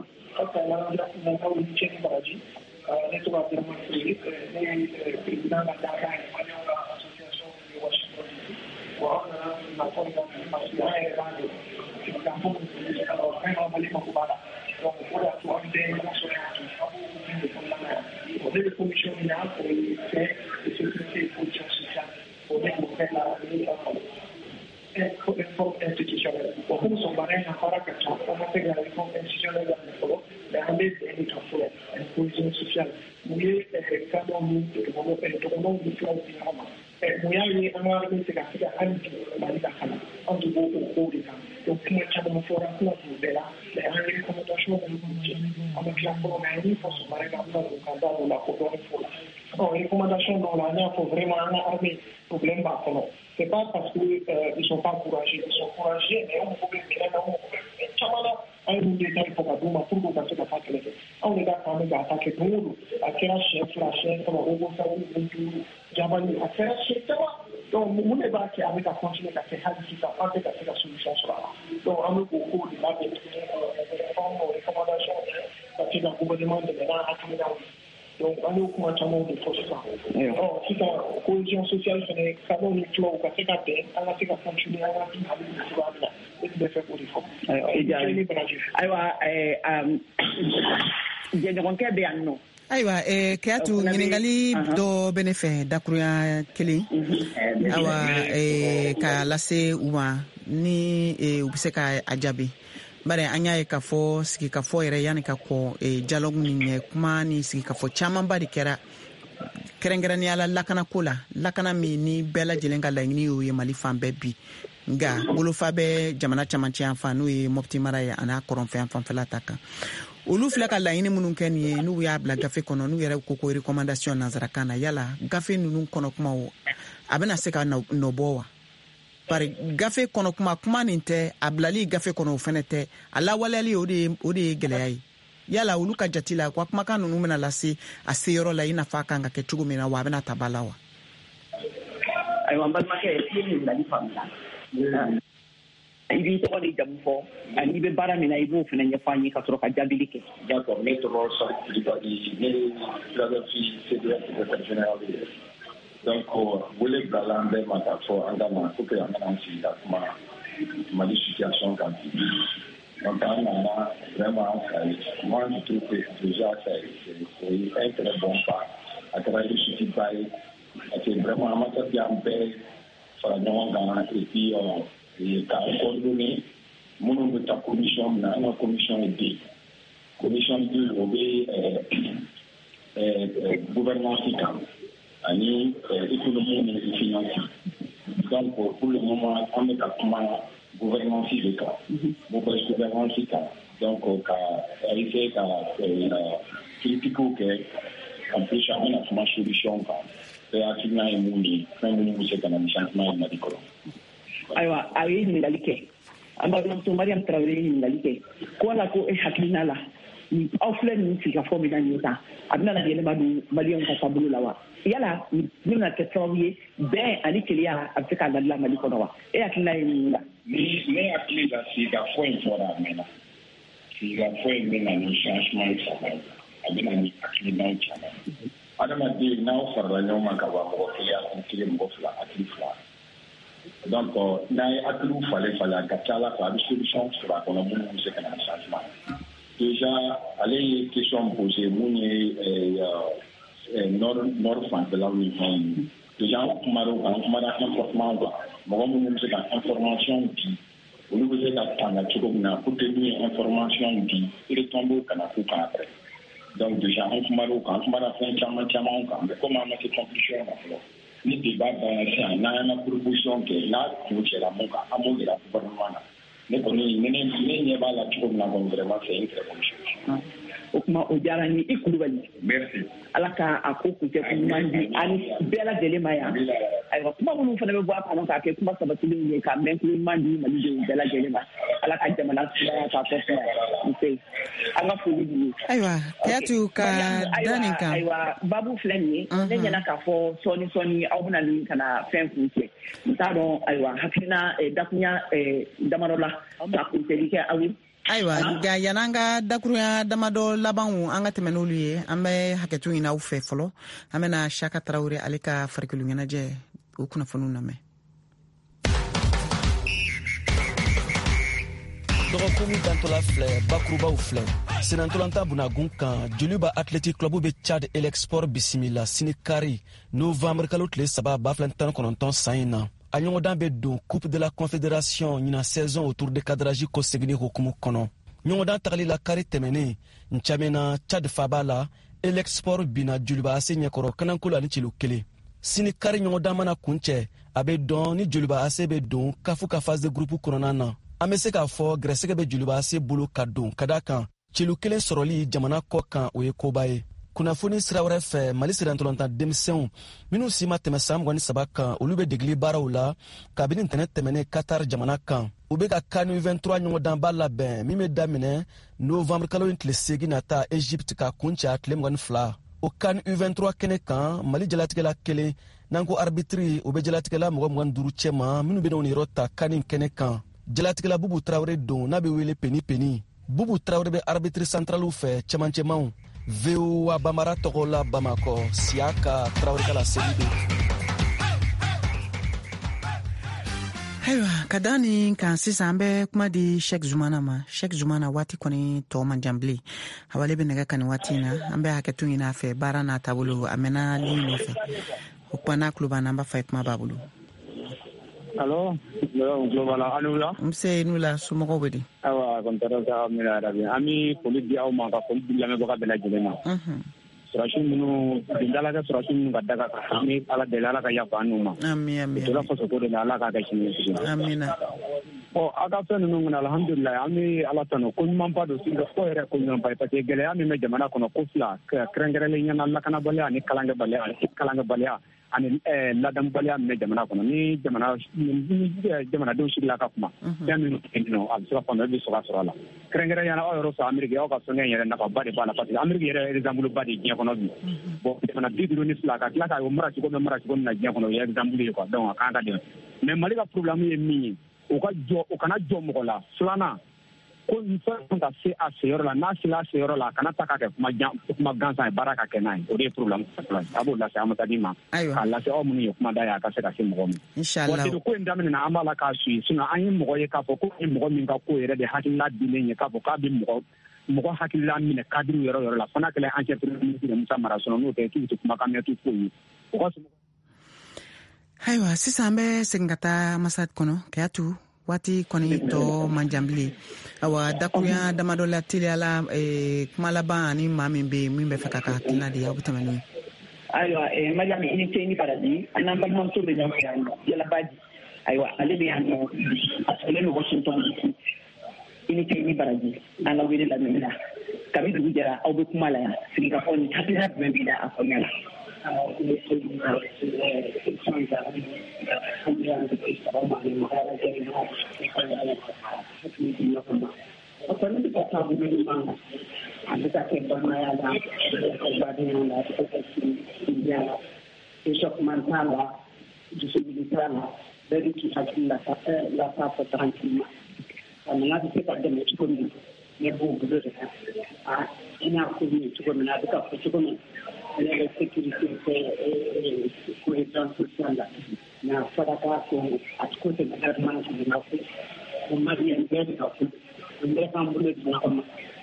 ne tɔgɔ Abdurahman Ture ne ye président la Daga association de Washington D C bon an nana nafa min na parce que an yɛrɛ b'a dɔn sigikafɔ min bɛ alors vraiment Mali mako b'a la donc o de y'a to an bɛɛ ye ɲɔgɔn sɔrɔ yan an b'o hukumu de kɔnɔna na yan bon ne bɛ commission min na o ye fait de sécurité et protection sociale bon ne b'o fɛn la ni réforme institutionnelle bon comme son baara in na baara ka ca an ma se ka réforme institutionnelle daminɛ fɔlɔ mais an bɛ bɛn de ka fɔlɔ cohésion sociale mun ye kadɔw ni dɔgɔnɔw ni fɛnw di ɲɔgɔn ma mun y'a ye an ka bɛ se ka se ka hali bi mali ka kalan an tun b'o o kow de kan donc kuma caman fɔra kuma t'o bɛɛ la mais an ye recommandation minnu cɛ an bɛ tila fɔlɔ mais an ye fɔ son baara in na an bɛna don k'an da o la ko dɔɔni fɔ la bon recommandation dɔw la an y'a fɔ vraiment an ka armée problème b'a kɔnɔ c'est pas parce que euh, ils sont pas courageux ils sont courageux mais an mago bɛ minɛn na an mago bɛ fɛn caman na an ye mun détail fɔ ka d'u ma pour que u ka se ka taa kɛlɛ kɛ anw de ka kan bɛ k'a ta kɛ don o don a kɛra siɲɛ fila siɲɛ saba o b'o sababu ni duuru jabali a kɛra siɲɛ caman donc mun de b'a kɛ an bɛ ka continuer ka kɛ hali sisan an tɛ ka se ka solution sɔrɔ a la donc an bɛ k'o kow de labɛn tuguni réforme recommandation ka se ka gouvernement dɛmɛ n'a hakilinaw ye donc an y'o kuma camanw de fɔ sisan ɔ sisan cohésion sociale fɛnɛ kadɔw ni fulaw ka se ka bɛn an ka se ka continuer an ka di mali ni cogoya min na e tun bɛ fɛ k'o de fɔ. ayiwa jɛɲɔgɔnkɛ bɛ yan nɔ. ayiwa keyatu ɲininkali dɔ bɛ ne fɛ dakuruya kelen awa k'a lase u ma ni u bɛ se ka a jaabi. Bari an y'a ye k'a fɔ sigikafɔ yɛrɛ yanni ka kɔ dialogue ni ɲɛ kuma ni sigikafɔ camanba de kɛra kɛrɛnkɛrɛnnenya la lakanako la lakana min ni bɛɛ lajɛlen ka laɲini y'o ye Mali fan bɛɛ bi nka wolofa bɛ jamana camancɛ yan fan n'o ye Mopti mara ye an'a kɔrɔnfɛn fanfɛla ta kan olu filɛ ka laɲini minnu kɛ nin ye n'u y'a bila gafe kɔnɔ n'u yɛrɛ ko ko recommandation nanzarakan na yala gafe ninnu kɔnɔ kumaw a bɛna se ka nɔbɔ wa? Bari gafe kɔnɔ kuma kuma nin tɛ a bilali gafe kɔnɔ o fɛnɛ tɛ a lawaleyali o de o de ye gɛlɛya ye yala olu ka jati la ko kumakan ninnu bɛna lase a se yɔrɔ la i n'a fɔ a kan ka kɛ cogo min na wa a bɛna ta ba la wa? ayiwa n balimakɛ i ye ɲininkali faamuya i b'i tɔgɔ ni jamu fɔ ani i bɛ baara min na i b'o fana ɲɛfɔ an ye ka sɔrɔ ka jaabili kɛ. d'accord ne tɔgɔ Salifu Kulibali ne ye Philadelphie C D F secrétaire général de donc wele bilala an bɛɛ ma k'a fɔ an ka ma pour que an kana an sigi ka kuma Mali situation kan bi donc an nana vraiment ça moi je trouve que déjà c'est un très bon pas a kɛra réussite ba ye parce que vraiment an ma se an bɛɛ fara ɲɔgɔn kan et puis k'a coordonner minnu bɛ taa commission min na an ka commission ye deux commission deux o bɛ gouvernance kan ani économie et finance donc pour le moment on est à kuma gouvernance de cas mauvaise gouvernance cas donc ka essayer ka critique que en plus on a kuma solution kan et activement et muni même nous c'est quand même changement de Mali kɔnɔ. ayiwa a ye ɲininkali kɛ an balimamuso Mariam Tarawele ye ɲininkali kɛ ko ala ko e hakilina la aw filɛ nin sigikafɔ min na nin ye tan a bɛna na yɛlɛma don maliyɛnw ka taabolo la wa yala min bɛna kɛ sababu ye bɛn ani keleya a bɛ se k'a ladila Mali kɔnɔ wa e hakilina ye mun la? ni ne hakili la sigikafɔ in fɔra a mɛnna sigikafɔ in bɛ na ni changement caman a bɛ na ni hakilinaw caman adamaden n'aw farala ɲɔgɔn kan ka bɔ mɔgɔ kelen hakili kelen mɔgɔ fila hakili fila donc n'a ye hakiliw falen falen a ka ca ala fɛ a bɛ solution sɔrɔ a kɔnɔ minnu bɛ se ka na changement déjà allez une question posée mun ye nord nord fanfɛlaw ni fɛnw déjà an kumara o kan an kumara information kan mɔgɔ minnu bɛ se ka information di olu bɛ se ka tanga cogo min na pour que n'u ye information di retombées kana k'u kan après donc déjà an kumara o kan an kumara fɛn caman caman kan mais comme an ma se conclusion na fɔlɔ ni débat banna sisan n'an y'an ka proposition kɛ n'a kun cɛla mun kan an b'o yira gouvernement na ne kɔni ne ne ɲɛ b'a la cogo min na kɔni vraiment c'est une très bonne chose. O kuma o diyara n ye i Kulubali. Merci. Ala ka a ko kuncɛ ko ɲuman di ani bɛɛ lajɛlen ma yan. Ayiwa kuma minnu fana bɛ bɔ a kɔnɔ k'a kɛ kuma sabatilenw ye ka mɛn ko ɲuman di malidenw bɛɛ lajɛlen ma. Ala ka jamana sumaya k'a fɔ sumaya. Nse an ka foli b'i ye. Ayiwa Kayatu ka da nin kan. Ayiwa baabu filɛ nin ye. Ne ɲɛna k'a fɔ sɔɔni sɔɔni aw bɛna nin ka na fɛn kuncɛ. N t'a dɔn ayiwa hakilina dakurunya damadɔ la ka kuncɛli kɛ aw ye. Ayiwa nka yan'an ka dakurunya damadɔ labanw an ka tɛmɛ n'olu ye an bɛ hakɛto ɲini aw fɛ fɔlɔ an bɛna Saka Tarawele ale ka farikolo ɲɛnajɛ o kunnafoniw lamɛn. dɔgɔkun dantɔla filɛ bakurubaw filɛ senatolanta bunagun kan joliba athletic club bɛ Chad Elexport bisimila sini kari novembre kalo tile saba ba filɛ tan kɔnɔntɔn san in na a ɲɔgɔndan bɛ don coupe de la confédération ɲina saison autour de cadrage ko segini hukumu kɔnɔ ɲɔgɔndan tagali la kari tɛmɛnen ncamena Chad faba la Elexport bina joliba ase ɲɛkɔrɔ kanankolo ani cilu kelen sini kari ɲɔgɔndan mana kuncɛ a bɛ dɔn ni joliba ase bɛ don kafu ka phase de groupe kɔnɔna na an bɛ se k'a fɔ gɛrɛsɛgɛ bɛ joliba ase bolo ka don ka da kan cilu kelen sɔrɔli jamana kɔ kan o ye koba ye kunnafoni sira wɛrɛ fɛ mali sirantɔlɔntan denmisɛnw minnu si ma tɛmɛ san mugan ni saba kan olu bɛ degeli baaraw la kabini ntɛnɛ tɛmɛnen Qatar jamana kan u bɛ ka CAN vingt-trois ɲɔgɔndanba labɛn min bɛ daminɛ novembre kalo in tile segin nata Egypte ka kuncɛ a tile mugan ni fila o CAN vingt-trois kɛnɛ kan mali jalatigɛla kelen n'an ko arbitre o bɛ jalatigɛla mɔgɔ mugan ni duuru cɛma minnu bɛ n'o yɔrɔ ta CAN kɛnɛ kan jalatigɛla Bubu Traoré don n'a bɛ wele peni peni Bubu Traoré bɛ arbitre centraliw fɛ cɛmancɛmaw V O A Bamara tɔgɔ la Bamakɔ Siaka Traoré ka la seli don. Ayiwa ka da nin kan sisan an bɛ kuma di Sheikh Zumana ma Sheikh Zumana waati kɔni tɔ man jan bilen awale bɛ nɛgɛ ka nin waati in na an bɛ hakɛto ɲini a fɛ baara n'a taabolo a mɛnna ligne nɔfɛ o kuma n'a tulo b'an na an b'a fɔ a ye kuma b'a bolo. Allo, globala anula. Mse nula somɔgɔw bɛ di. Awa kontara sa mina rabi. Ami foli di aw ma ka foli di lamɛnbaga bɛɛ lajɛlen ma. Mhm. Surasi minnu bindala ka surasi minnu ka daga ka ami ala deli ala ka yafa an n'u ma. Ami ami. Tora faso ko de la ala ka kɛ sini sini. Amina. Ɔ a ka fɛn ninnu kɔnɔ alhamdulilayi an bɛ ala tanu ko ɲumanba don sigi ko yɛrɛ ko ɲumanba ye parce que gɛlɛya min bɛ jamana kɔnɔ ko fila kɛrɛnkɛrɛnlen ɲɛna lakanabaliya ani kalankɛbaliya ani kalankɛbaliya ani ladamubaliya min bɛ jamana kɔnɔ ni jamana jamanadenw sigila ka kuma fɛn minnu kɛ nɔ a bɛ se ka faamuya bɛ sɔrɔ a sɔrɔ a la kɛrɛnkɛrɛnyana aw yɛrɛ fɛ Ameriki aw ka fɛnkɛ yɛrɛ nafaba de b'a la parce que Ameriki yɛrɛ exemple ba de ye diɲɛ kɔnɔ bi bon jamana bi duuru ni fila ka tila ka mara cogo bɛ mara cogo min na diɲɛ kɔnɔ o ye exemple ye quoi donc a kan ka dɛmɛ mais Mali ka problème ye min ye o ka jɔ o kana jɔ mɔgɔ la filanan ko fɛn ka se a seyɔrɔ la n'a sela a seyɔrɔ la a kana ta ka kɛ kuma jan kuma gansan ye baara ka kɛ n'a ye o de ye problème a b'o lase Amatadi ma k'a lase aw minnu ye kuma da ye a ka se ka se mɔgɔ min inshallah bon ko in daminɛna an b'a la k'a suit sinon an ye mɔgɔ ye k'a fɔ ko ye mɔgɔ min ka ko yɛrɛ de hakilila dilen ye k'a fɔ k'a bɛ mɔgɔ mɔgɔ hakilila minɛ cadre yɔrɔ yɔrɔ la fana kɛlɛ entrepreneur ministre Musa Mara sɔnna n'o tɛ k'i bɛ kumakan mɛn tu foyi ye o ka ayiwa sisan an bɛ segin ka taa Masad kɔnɔ Kayatu waati kɔni tɔ man jan bilen awa dakurunya damadɔ la teliyala kuma laban ani maa min bɛ min bɛ fɛ ka ka hakilina di aw bɛ tɛmɛ n'o ye. Ayiwa Mariam i ni ce i ni baraji an n'an balimamuso bɛ ɲɔgɔn fɛ yan nɔ Jalabaji ayiwa ale bɛ yan nɔ a sigilen bɛ Washington D C i ni ce i ni baraji an ka wele lamɛnni la kabi dugu jɛra aw bɛ kuma la yan sigikafɔ ni hakilina jumɛn b'i la a faamuya la. la sécurité et cohésion sociale na faraka ko atkote gouvernement de l'Afrique o mari en bien d'Afrique on est en boule de la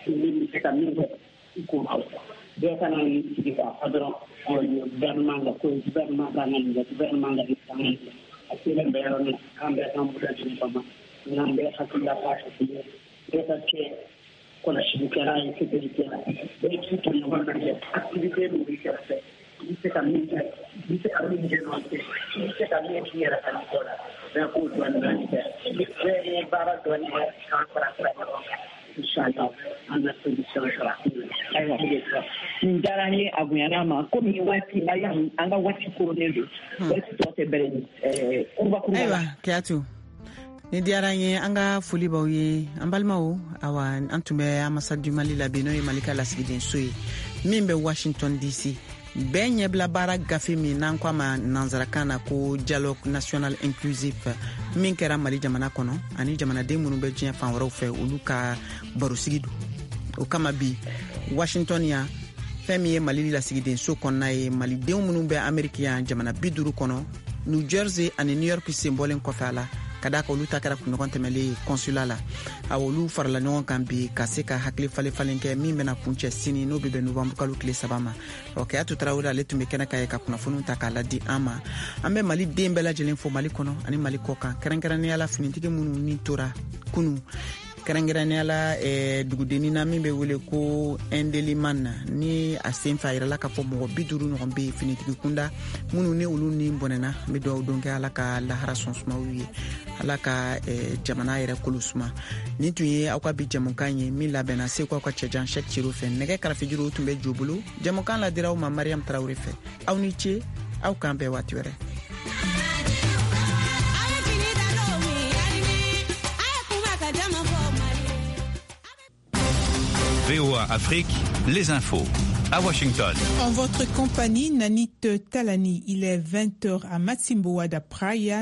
ni se ka min ko aw be kana ni di ka fadro o gouvernement la ko gouvernement ka nan la gouvernement la di tan asile be ron ambe tan bu di fama nambe hakilla pa shi be ta ke ko la shi kera ni ke di kera be ci to no wala ni activité ni di kera se ni se ka min ni se ka min je no se ni se ka min ki era kan ko la be ko to an ni ke ni bara to ni ka para para inshallah ana solution sara aywa ndaranye aguyana ko mi wati bayan anga wati koronelo wati to te bere eh kurba kurba aywa kiatu ni diaranye anga fuli bawye ambalmawo awa antume amasadu mali labino e malika lasgidin soyi mimbe Washington D C benye bla bara gafi mi nan kwa ma nanzarakana ko dialogue national inclusif min kera mali jamana kono ani jamana de munu be jien fan woro fe uluka barusigidu o kama bi Washington ya femi mali la sigiden so konna e mali de munu be amerika jamana biduru kono New Jersey ani New York symbolen ko fala kada ko luta kara ko ngonte meli consulat la awolu farla non kan bi kaseka hakli fale falen ke mi mena punche sini no be novembre kalu kle sabama okay atu trawura letu me kana kay ka kuna funu takala di ama ambe mali dembe la jelen fo mali kono ani mali koka kerankerani ala finitike munu ni tora kunu kerankerani ala e dugudeni na mimbe wele ko endeliman ni asen fayra la ka fo mo biduru no be finitike kunda munu ne ulu ni bonena me do donke ala ka la harason sma wi ala ka eh, jamana yɛrɛ kolusuma ni tun ye aw ka bi jamukan ye min labɛnna se ko aw ka cɛjan Cheikh Ciro fɛ nɛgɛ karafejuru tun bɛ jo bolo jamukan la dira aw ma Mariam Traoré fɛ aw ni ce aw kan bɛɛ waati wɛrɛ V O A Afrique, les infos. À Washington. En votre compagnie, Nanit Talani, il est vingt heures à Matsimboa da Praia.